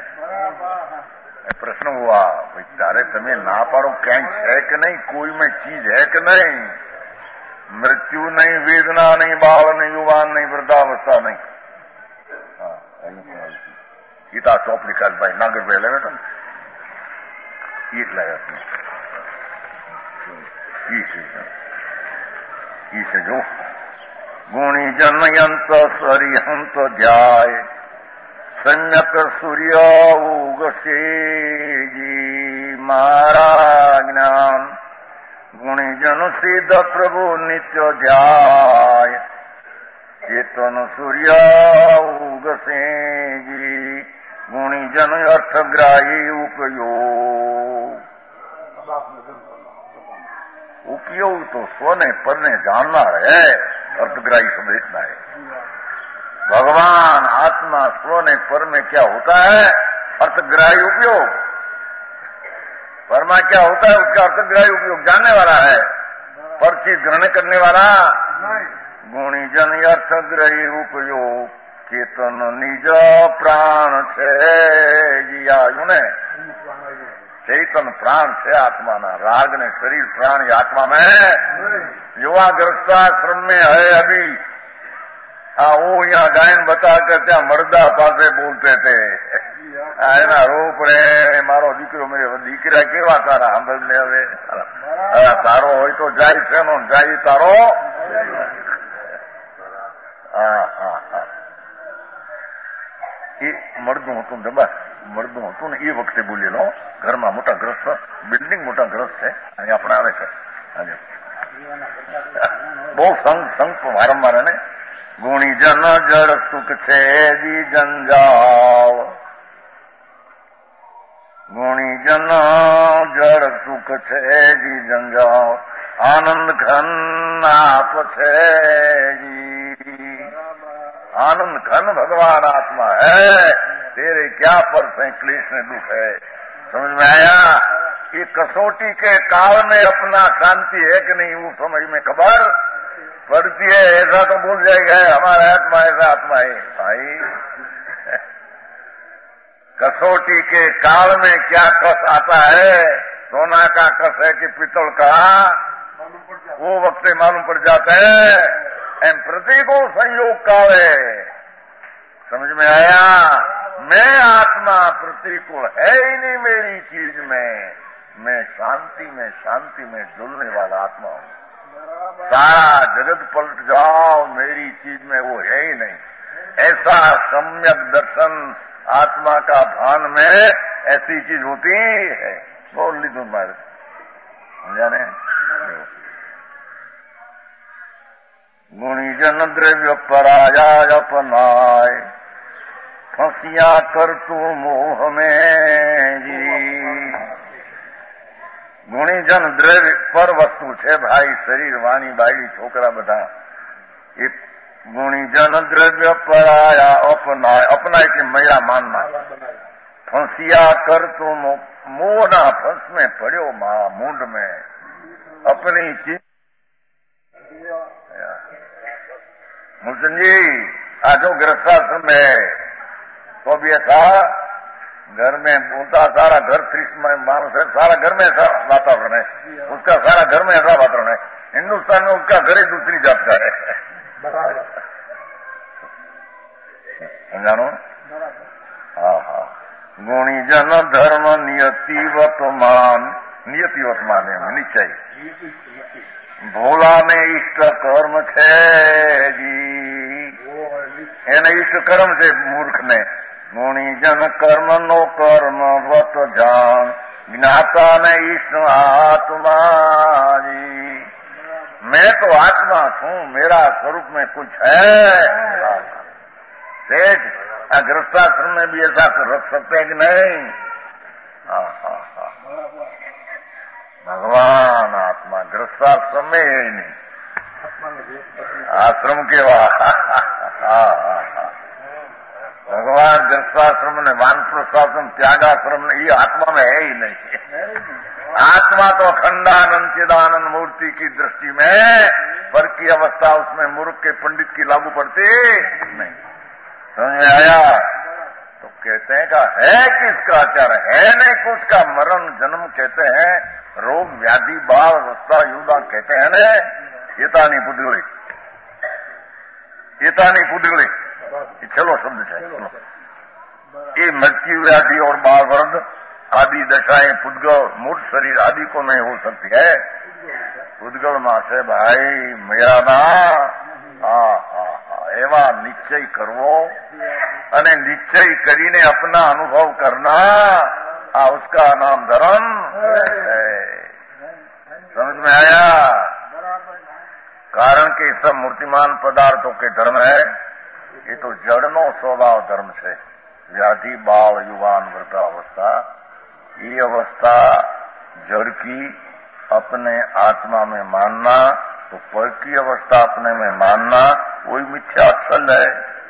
प्रश्न हुआ भाई तारे तमें ना पारो कैंक है कि नहीं, कोई में चीज है कि नहीं? मृत्यु नहीं, वेदना नहीं, बाल नहीं, युवान नहीं, वृद्धावस्था नहीं. हाँ गीता चौपड़ी काल भाई नागर पहले बेटा ईट लगा से जो गुणी जनयंत सरिहंत ध्याय सम्यक सूर्य उगसे जी मारा ज्ञान. गुणी जन सिद्ध प्रभु नित्य ध्याय चेतन सूर्य उगसे जी गुणी जन अर्थग्राही उपयोग. उपयोग तो सोने परने जानना है, अर्थग्राही समझना है. भगवान आत्मा सोने पर में क्या होता है? अर्थग्राही उपयोग. परमा क्या होता है? उसका अर्थग्राही उपयोग जानने वाला है, पर चीज ग्रहण करने वाला. गुणी जन अर्थग्राही उपयोग चेतन निज प्राण छे जिया ने चैतन प्राण छे आत्मा ना. राग ने शरीर प्राण आत्मा में युवा गृहस्थाश्रम में है अभी. हाँ वो यहाँ गायन बता कर त्या मर्दा पासे बोलते थे एना रो पड़े मारो दीकरो मेरे दीकरा केवा तारा अंदर ने हवे तारो होय तो जाय छे नो जाय तारो. हाँ हाँ हाँ એ મળદું હતું ડબ્બા મળદું હતું ને એ વખતે બોલેલો. ઘરમાં મોટા ગ્રસ્ત, બિલ્ડિંગ મોટા ગ્રસ્ત છે અહીંયા આપણે આવે છે. બહુ સંગ સંગ વારંવાર ને ગુણી જન જળ સુખ છે જી જંજાળ. ગુણી જન જળ સુખ છે જી જંજાળ આનંદ ઘન આપ છે જી आनंद घन भगवान आत्मा है, तेरे क्या परस है, क्लेश में दुख है। समझ में आया? ये कसौटी के काल में अपना शांति है कि नहीं, वो समझ में खबर पड़ती है। ऐसा तो भूल जाएगा हमारा आत्मा ऐसा आत्मा है भाई। कसौटी के काल में क्या कस आता है, सोना का कस है कि पितल का, वो वक्त मालूम पड़ जाता है। प्रतिकूल संयोग काल है। समझ में आया? मैं आत्मा प्रतिकूल है ही नहीं मेरी चीज में, मैं शांति में शांति में डुलने वाला आत्मा हूँ। सारा जगत पलट जाओ मेरी चीज में वो है ही नहीं। ऐसा सम्यक दर्शन आत्मा का भान में ऐसी चीज होती है। बोल ली तुम मारे जाने। गुणी जन द्रव्य पराया अपनाए, फंसिया कर तू मोह में जी। गुणी जन द्रव्य पर वस्तु है भाई, शरीर वाणी बायडी छोकरा बधा। ये गुणी जन द्रव्य पराया अपनाए, अपनाए के मैया मानना। फंसिया कर तू मोह ना फंस में पड़ो मां मुंड में, अपनी चीज। मुल्चंद जी आज गृहस्थाश्रम में तो भी ऐसा घर में बोलता, सारा घर त्रिश में मानुष है, सारा घर में ऐसा वातावरण है, उसका सारा घर में ऐसा वातावरण है। हिंदुस्तान में उसका घर ही दूसरी जात का है। जानो? हाँ हाँ। गुणी जन धर्म नियति वर्तमान, नियति वर्तमान है निश्चय। भोला में इष्ट कर्म छे जी, એને ઈષ્ટ કર્મ છે મૂર્ખ ને। ગુણી જન કર્મ નો કર્મ વત જાન, જ્ઞાતા ને ઈષ્ટ આત્मा जी। मैं तो आत्मा हूँ, मेरा स्वरूप में कुछ है। सेठ गृहस्थाश्रम में भी ऐसा रख सकते हैं कि नहीं? हाँ हाँ हाँ। भगवान आत्मा गृहस्थाश्रम में है ही नहीं, आश्रम के वहाँ। भगवान गृहस्थाश्रम ने वानप्रस्थाश्रम त्यागाश्रम ने, ये आत्मा में है ही नहीं। आत्मा तो अखंडानंद चिदानंद मूर्ति की दृष्टि में पर की अवस्था उसमें मूर्ख के पंडित की लागू पड़ती नहीं। समझ में आया? तो कहते हैं का है किसका आचार है नहीं कुछ का, मरण जन्म कहते हैं, रोग व्याधि बाल अवस्था युदा कहते हैं ने, येतानी पुदगली, येतानी पुदगली, चलो शब्द है। ये मृत्यु व्याधि और बाल वर्ग आदि दशाएं पुद्गल मूर्त शरीर आदि को नहीं हो सकती है। पुद्गल मां से भाई मेरा ना हाँ हाँ हाँ एवा निश्चय करवो अने निश्चय करीने अपना अनुभव करना, आ उसका नाम धर्म है। समझ में आया? कारण के सब मूर्तिमान पदार्थों के धर्म है, ये तो जड़नो स्वभाव धर्म से। व्याधि बाल युवान वृद्धावस्था, ये अवस्था जड़ की अपने आत्मा में मानना, तो पर की अवस्था अपने में मानना वही मिथ्या अक्षल है।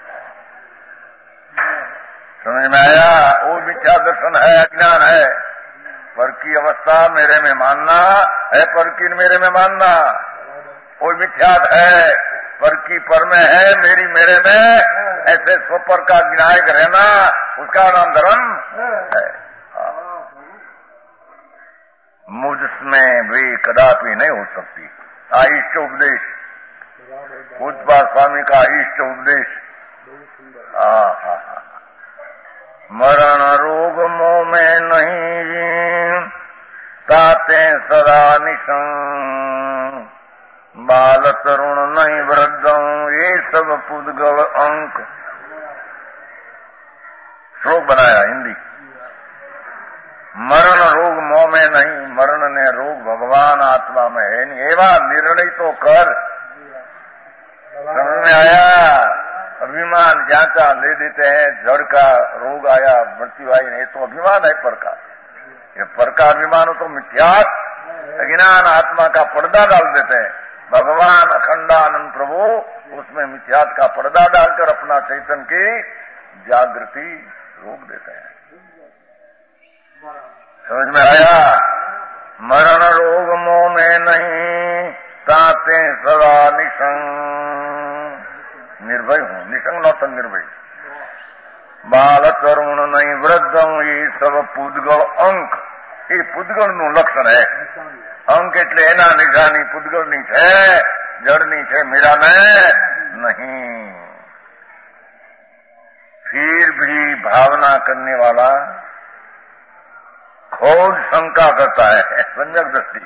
समझ में आया? वो मिथ्या दर्शन है, अज्ञान है। पर की अवस्था मेरे में मानना है, पर की मेरे में मानना वो मिथ्यात है। पर की पर में है, मेरी मेरे में, ऐसे स्वपर का विनायक रहना उसका नाम धर्म है। मुझमें भी कदापि नहीं हो सकती। आ इष्ट उपदेश, पूजपा स्वामी का इष्ट उपदेश। हाँ मरण रोग मोह में नहीं, ताते सदा निशं, बाल तरुण नहीं वृद्धं, ये सब पुद्गल अंक। श्लोक बनाया हिंदी। मरण रोग मोह में नहीं, मरण ने रोग भगवान आत्मा में है नहीं, एवा निर्णय तो कर। समझ में आया? अभिमान जांचा ले देते हैं, जड़ का रोग आया, मृत्यु आई, नहीं तो अभिमान है पर का। ये पर का अभिमान हो तो मिथ्यात अज्ञान आत्मा का पर्दा डाल देते हैं। भगवान अखंडानंद प्रभु उसमें मिथ्यात का पर्दा डालकर अपना चैतन्य की जागृति रोक देते हैं। समझ में आया? मरण रोग मोह में नहीं ताते सदा निसंग। निर्भय हूं, निसंग नौतन निर्भय। बाल तरुण नहीं वृद्ध हूं, ये सब पुद्गल अंक। ये पुद्गल નું લક્ષણ है। અંક એટલે એના નિશાની પુદ્ગલની છે, જડની છે, મીરાને नहीं। फिर भी भावना करने वाला खोज शंका करता है संजक दृष्टि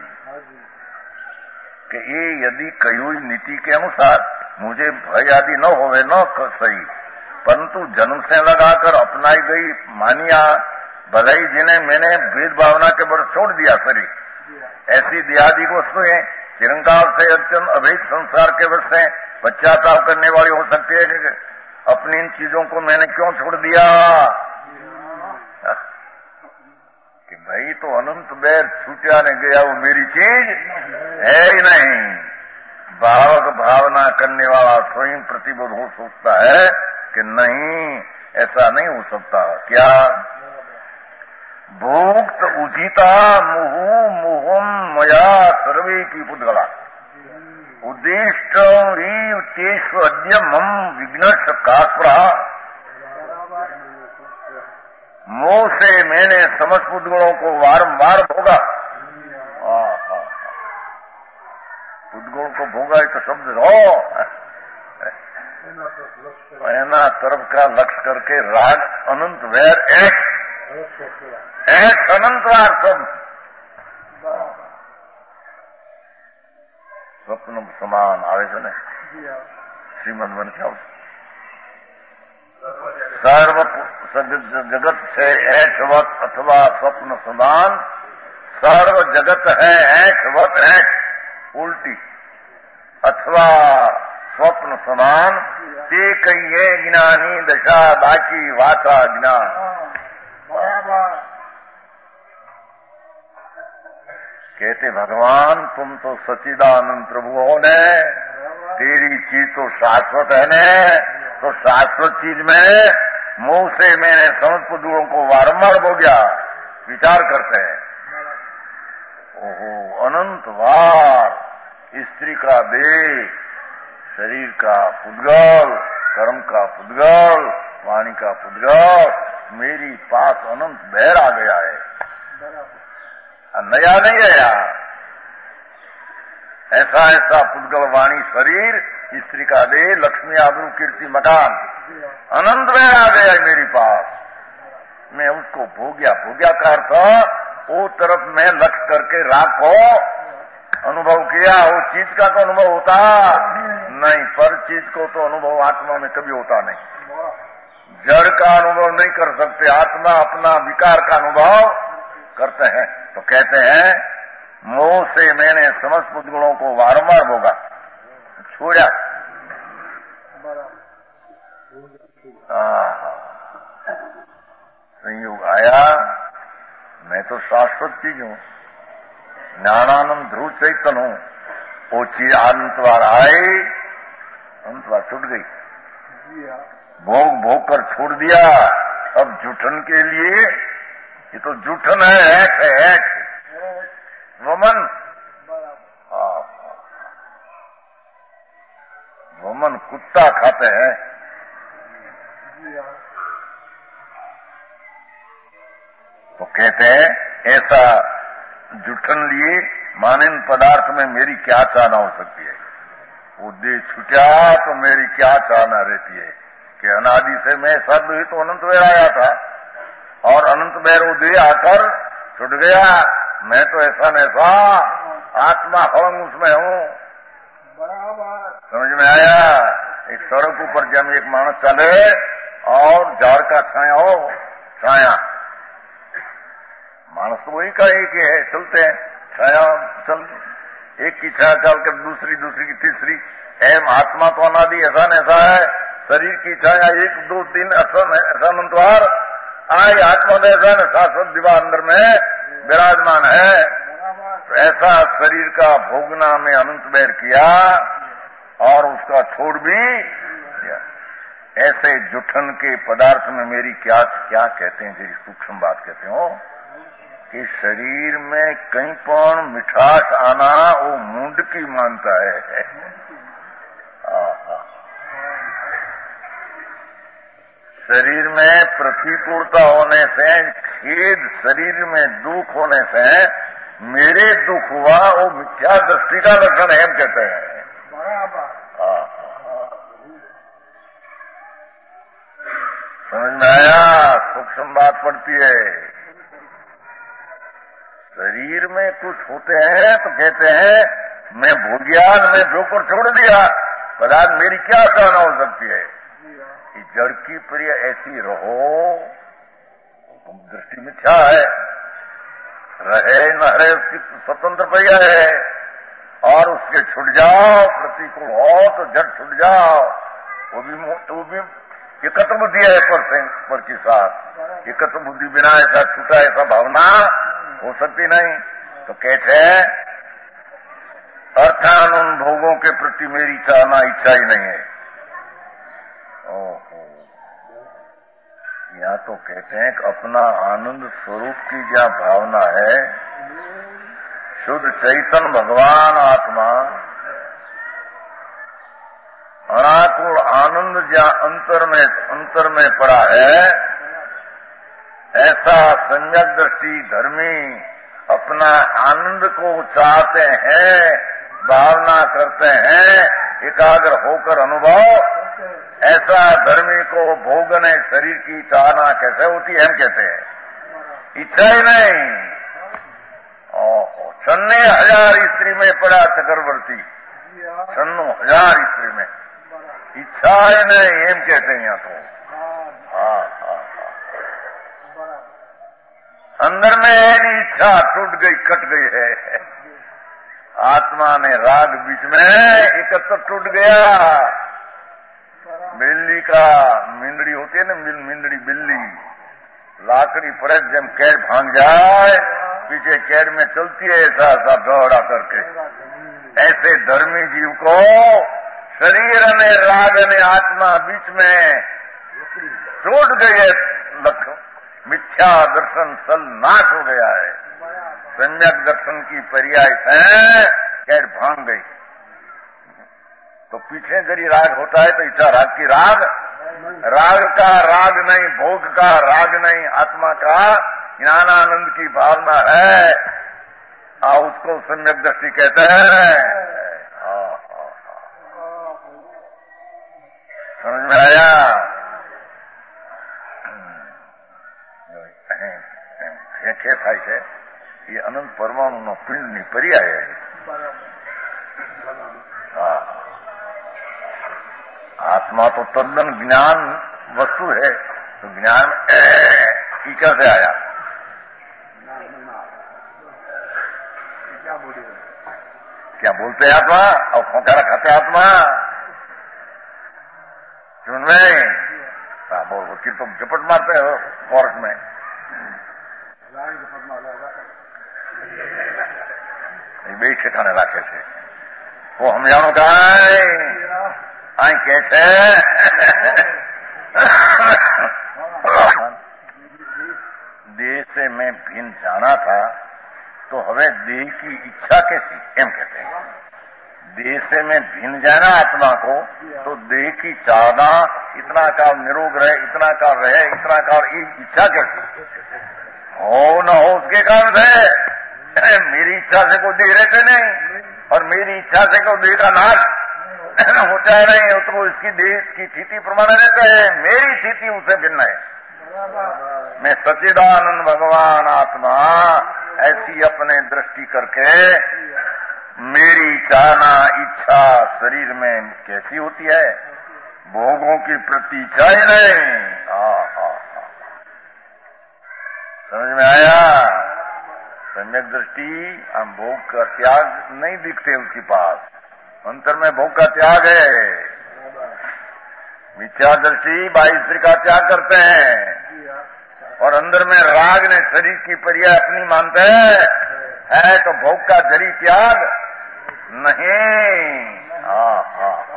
कि ये यदि कई नीति के अनुसार मुझे भय आदि न होवे न सही, परंतु जन्म से लगाकर अपनाई गई मानिया भलाई जिन्हें मैंने भेद भावना के बड़ छोड़ दिया शरीर, ऐसी देहादि वस्तुएं चिरंकाल से अत्यंत अभेद संसार के वश से पश्चाताप करने वाली हो सकती है कि अपनी इन चीजों को मैंने क्यों छोड़ दिया? कि भाई तो अनंत बैर छूटा ने गया वो मेरी चीज है ही नहीं। भावक भावना करने वाला स्वयं प्रतिबोध हो सोचता है कि नहीं, ऐसा नहीं हो सकता। क्या? भोक्त उचिता मुहु मुहुम मया सर्वे की पुद्गला उद्दिष्ट तेषु अद्य मम विघ्नश कास्परा। मोह से मैंने समस्त पुद्गलों को वारंवार भोगा। पुद्गलों को भोगा तो शब्द हो एना तरफ का लक्ष्य करके राग अनंत वैर एक एक अनंत वार सब स्वप्न समान आवे છે ને શ્રીમદ વંચાવ સર્વ जगत છે ऐठवत अथवा स्वप्न समान। सर्व जगत है ऐठवत ऐठ उल्टी अथवा स्वप्न समान। ते कहिए ज्ञानी दशा बाकी वाचा ज्ञान। कहते भगवान तुम तो सच्चिदानंद प्रभु हो ने, तेरी चीज तो शाश्वत है ने, तो शाश्वत चीज में मुंह से मैंने समस्त पुद्गलों को वारंवार भोग्या। विचार करते हैं, ओहो अनंत बार स्त्री का देह, शरीर का पुद्गल, कर्म का पुद्गल, वाणी का पुद्गल मेरी पास अनंत बहर आ गया है, नया नहीं आया। ऐसा ऐसा पुद्गल वाणी शरीर, स्त्री का देह, लक्ष्मी आबरू कीर्ति मकान अनंत में आ गया है मेरे पास। मैं उसको भोग्या। भोग्या का अर्थ वो तरफ मैं लक्ष्य करके राखो अनुभव किया। वो चीज का तो अनुभव होता नहीं, पर चीज को तो अनुभव आत्मा में कभी होता नहीं। जड़ का अनुभव नहीं कर सकते, आत्मा अपना विकार का अनुभव करते हैं। तो कहते हैं मोह से मैंने समस्त पुद्गलों को वारंवार भोगा, छोड़ा। संयोग आया, मैं तो शाश्वत चीज हूं, ज्ञानानंद ध्रुव चैतन्य हूं। वो चीज अंतवार आई, अंतवार छूट गई। भोग भोग कर छोड़ दिया। अब जूठन के लिए, ये तो जूठन है, ऐठ है, ऐठ वमन। वमन कुत्ता खाते हैं। तो कहते हैं ऐसा जूठन लिए मानिन पदार्थ में मेरी क्या चाहना हो सकती है? वो देह छुटा तो मेरी क्या चाहना रहती है कि अनादि से मैं सद ही तो अनंत में आया था, और अनंत बैर देह आकर छुट गया। मैं तो ऐसा ऐसा आत्मा हवंग उसमें हूँ। समझ में आया? एक सड़क ऊपर जब एक मानस चले और झाड़ का छाया हो, छाया मानस तो वही का एक ही है, चलते हैं छाया चल, एक की छाया चलकर दूसरी, दूसरी की तीसरी। एम आत्मा तो अनादि ऐसा ऐसा है, शरीर की छाया एक दो तीन ऐसा मंतवार आई, आत्मा तो ऐसा न शाश्वत दीवार अंदर में विराजमान है। तो ऐसा शरीर का भोगना में अनंत बैर किया और उसका छोड़ भी दिया। ऐसे जुठन के पदार्थ में मेरी क्या क्या कहते हैं, जी सूक्ष्म बात कहते हो कि शरीर में कहीं पण मिठास आना वो मुंड की मानता है। शरीर में प्रतिकूलता होने से, खेद शरीर में दुख होने से मेरे दुख हुआ, वो मिथ्या दृष्टि का लक्षण है, हम कहते हैं। समझ में आया? सूक्ष्म बात पड़ती है। शरीर में कुछ होते हैं तो कहते हैं मैं भोग्यान में ऊपर छोड़ दिया, पदार्थ मेरी क्या कहना हो सकती है कि जड़ की प्रिय ऐसी रहो, दृष्टि मिथ्या है, रहे न रहे उसकी स्वतंत्र प्रिय है, और उसके छूट जाओ, प्रतिकूल हो तो जड़ छूट जाओ, वो भी वो भी एकत्र बुद्धि है पर से पर के साथ। एकत्र बुद्धि बिना ऐसा छूटा ऐसा भावना हो सकती नहीं। तो कहते हैं अर्थान उन भोगों के प्रति मेरी चाहना इच्छा ही नहीं है। ओहो, या तो कहते हैं कि अपना आनंद स्वरूप की क्या भावना है, शुद्ध चैतन्य भगवान आत्मा अनाकुल आनंद जहाँ अंतर में अंतर में पड़ा है, ऐसा सम्यक दृष्टि धर्मी अपना आनंद को चाहते हैं, भावना करते हैं, एकाग्र होकर अनुभव, ऐसा धर्मी को भोगने शरीर की चाहना कैसे होती है, हम कहते हैं इच्छा ही नहीं। ओहो, छन्ने हजार स्त्री में पड़ा चक्रवर्ती, छन्नो हजार स्त्री में इच्छा ही नहीं, हम कहते हैं यहाँ तो। हाँ हाँ हाँ, अंदर में है इच्छा, टूट गई कट गई है। आत्मा ने राग बीच में एकत्र टूट गया। बिल्ली का मिंदड़ी होती है ना, मिंदड़ी बिल्ली, लाकड़ी पड़े जब कैर भांग जाए, पीछे कैर में चलती है ऐसा ऐसा दौड़ा करके। ऐसे धर्मी जीव को शरीर ने राग ने आत्मा बीच में टूट गई है, मिथ्या दर्शन सल नाश हो गया है। सम्यक दर्शन की पर्याय से कैर भांग गई। तो पीछे यदि राग होता है तो इच्छा राग की राग, राग का राग नहीं, भोग का राग नहीं, आत्मा का ज्ञानानंद की भावना है, आ उसको सम्यक दृष्टि कहते हैं। समझ में आया? ખેખે થાય છે એ અનંત પરમાણુનો પિંડની પર્યાય है। आत्मा तो तद्दन ज्ञान वस्तु है, तो ज्ञान ई कैसे आया? क्या बोलते हैं आत्मा और खोखा खाते आत्मा? सुन में हाँ बोल, वकील तो झपट मारते हो कोर्ट में। બે ઠેકાણે રાખે છે, वो हम जानो कहा कैसे देह से मैं भिन्न जाना था, तो हमें देह की इच्छा कैसी, एम कहते हैं। देह से मैं भिन्न जाना आत्मा को, तो देह की चाहना, इतना काल निरोग रहे, इतना काल रहे, इतना काल इच्छा कैसी हो न हो उसके कारण से मेरी इच्छा से कोई देह रहते नहीं, और मेरी इच्छा से कोई देह का नाश होता है नहीं, तो इसकी देह की स्थिति प्रमाण रहता है, मेरी स्थिति उससे भिन्न है। मैं सच्चिदानंद भगवान आत्मा ऐसी अपने दृष्टि करके मेरी चाहना इच्छा शरीर में कैसी होती है, भोगों की प्रति इच्छा ही नहीं। हाँ हाँ हाँ, समझ में आया? सम्यक दृष्टि हम भोग का त्याग नहीं दिखते उसके पास, अंतर में भोग का त्याग है। मिथ्या दृष्टि बाईश्री का त्याग करते हैं, और अंदर में राग ने शरीर की पर्याय अपनी मानते हैं, है तो भोग का जरी त्याग नहीं। हाँ हाँ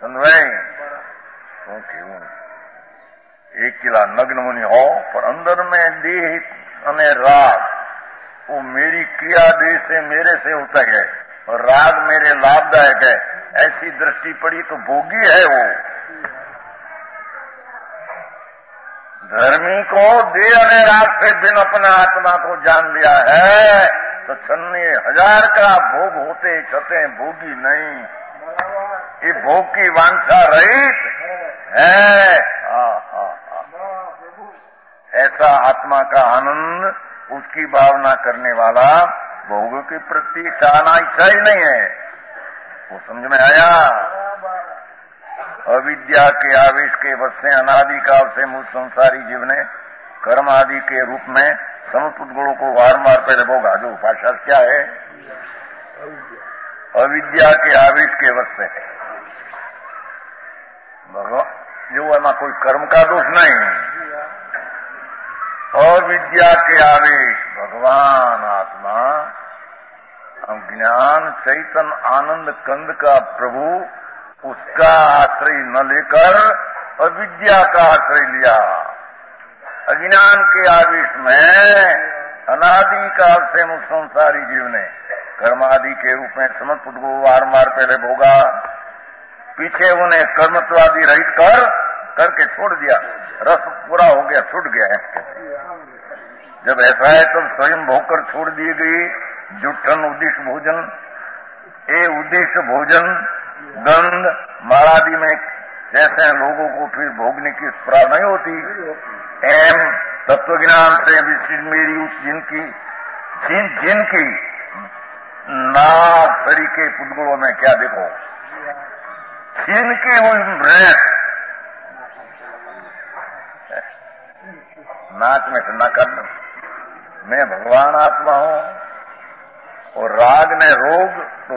समझ શું કેવું એક કિલા નગ્ન મુનિ हो पर अंदर में देह અને राग वो मेरी क्रिया देह से मेरे से होता है और राग मेरे लाभदायक है, ऐसी दृष्टि पड़ी तो भोगी है वो। धर्मी को देह और राग से बिन अपना आत्मा को जान लिया है तो छन्नी हजार का भोग होते छते भोगी नहीं, ये भोग की वांछा रहित है। हाँ हाँ हाँ, ऐसा आत्मा का आनंद उसकी भावना करने वाला भोग के प्रति चाहना इच्छा ही नहीं है। वो समझ में आया? अविद्या के आवेश के वश से अनादि काल से मूल संसारी जीव ने कर्म आदि के रूप में समस्त गुणों को वारंवार पहले भोगा। जो भाषा क्या है? अविद्या के आवेश के वश से भगवान जो एमा कोई कर्म का दोष नहीं, अविद्या के आवेश भगवान आत्मा ज्ञान चैतन्य आनंद कंद का प्रभु उसका आश्रय न लेकर अविद्या का आश्रय लिया। अज्ञान के आवेश में अनादि काल से मुझ संसारी जीव ने कर्मादि के रूप में समस्त को वारंवार पहले भोगा, पीछे उन्हें कर्मत्वादि रहित कर करके छोड़ दिया, रस पूरा हो गया, छूट गया है। जब ऐसा है तब स्वयं भोगकर छोड़ दी गई जुठन उद्देश्य भोजन, ये उद्देश्य भोजन गंध मारादि में जैसे लोगों को फिर भोगने की स्पृहा नहीं होती। एम तत्वज्ञान से विशिष्ट मेरी उस जिनकी जिन जिनकी नाग शरीर के पुद्गलों में क्या देखो, जिनकी हुई मृत नाच में से न कर, मैं भगवान आत्मा हूं और राग ने रोग तो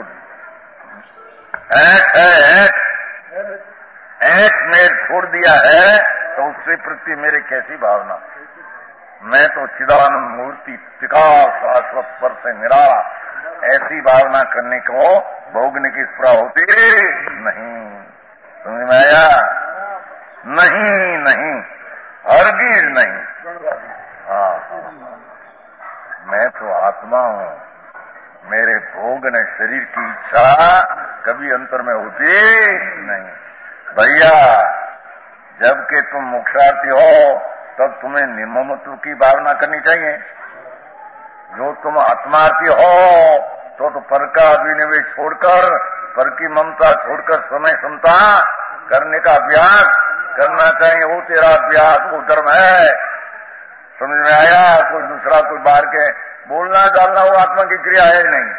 ऐठ है ऐठ ऐठ में छोड़ दिया है तो उससे प्रति मेरे कैसी भावना। मैं तो चिदानंद मूर्ति टिका शाश्वत पर से निराला, ऐसी भावना करने को भोगने की स्पृहा होती नहीं। समझ में आया? नहीं नहीं, हरगिज नहीं। हाँ, मैं तो आत्मा हूँ, मेरे भोगने शरीर की इच्छा कभी अंतर में होती नहीं। भैया जबकि तुम मोक्षार्थी हो तब तुम्हें निर्ममत्व की भावना करनी चाहिए। जो तुम आत्मार्थी हो तो, तो पर का अभिनिवेश छोड़कर, पर की ममता छोड़कर समय समता करने का अभ्यास करना चाहिए। वो तेरा अभ्यास, वो धर्म है। समझ में आया? कोई दूसरा कोई बाहर के बोलना डालना वो आत्मा की क्रिया है नहीं।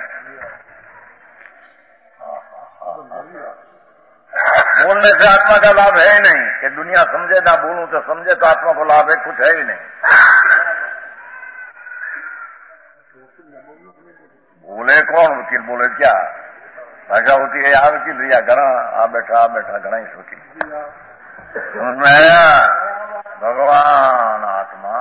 बोलने से आत्मा का लाभ है ही नहीं कि दुनिया समझे ना बोलूं तो समझे तो आत्मा को लाभ है, कुछ है ही नहीं। बोले कौन वकील, बोले क्या भाषा होती है? आ वकील रिया घना आ बैठा आ बैठा घना ही वकील। समझ में आया? भगवान आत्मा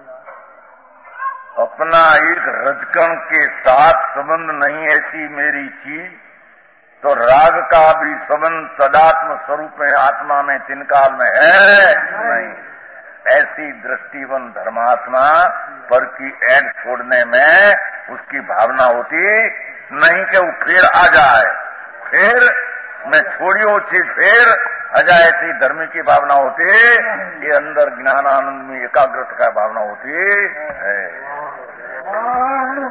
अपना एक रजकण के साथ संबंध नहीं, ऐसी मेरी चीज तो राग का भी संबंध तदात्म स्वरूप में आत्मा में तिनकाल में है नहीं। ऐसी दृष्टिवन धर्मात्मा पर की ऐड छोड़ने में उसकी भावना होती नहीं कि वो फिर आ जाए, फिर मैं छोड़ी वो चीज फिर आ जाए, ऐसी धर्म की भावना होती। ये अंदर ज्ञानानंद में एकाग्रता का भावना होती है।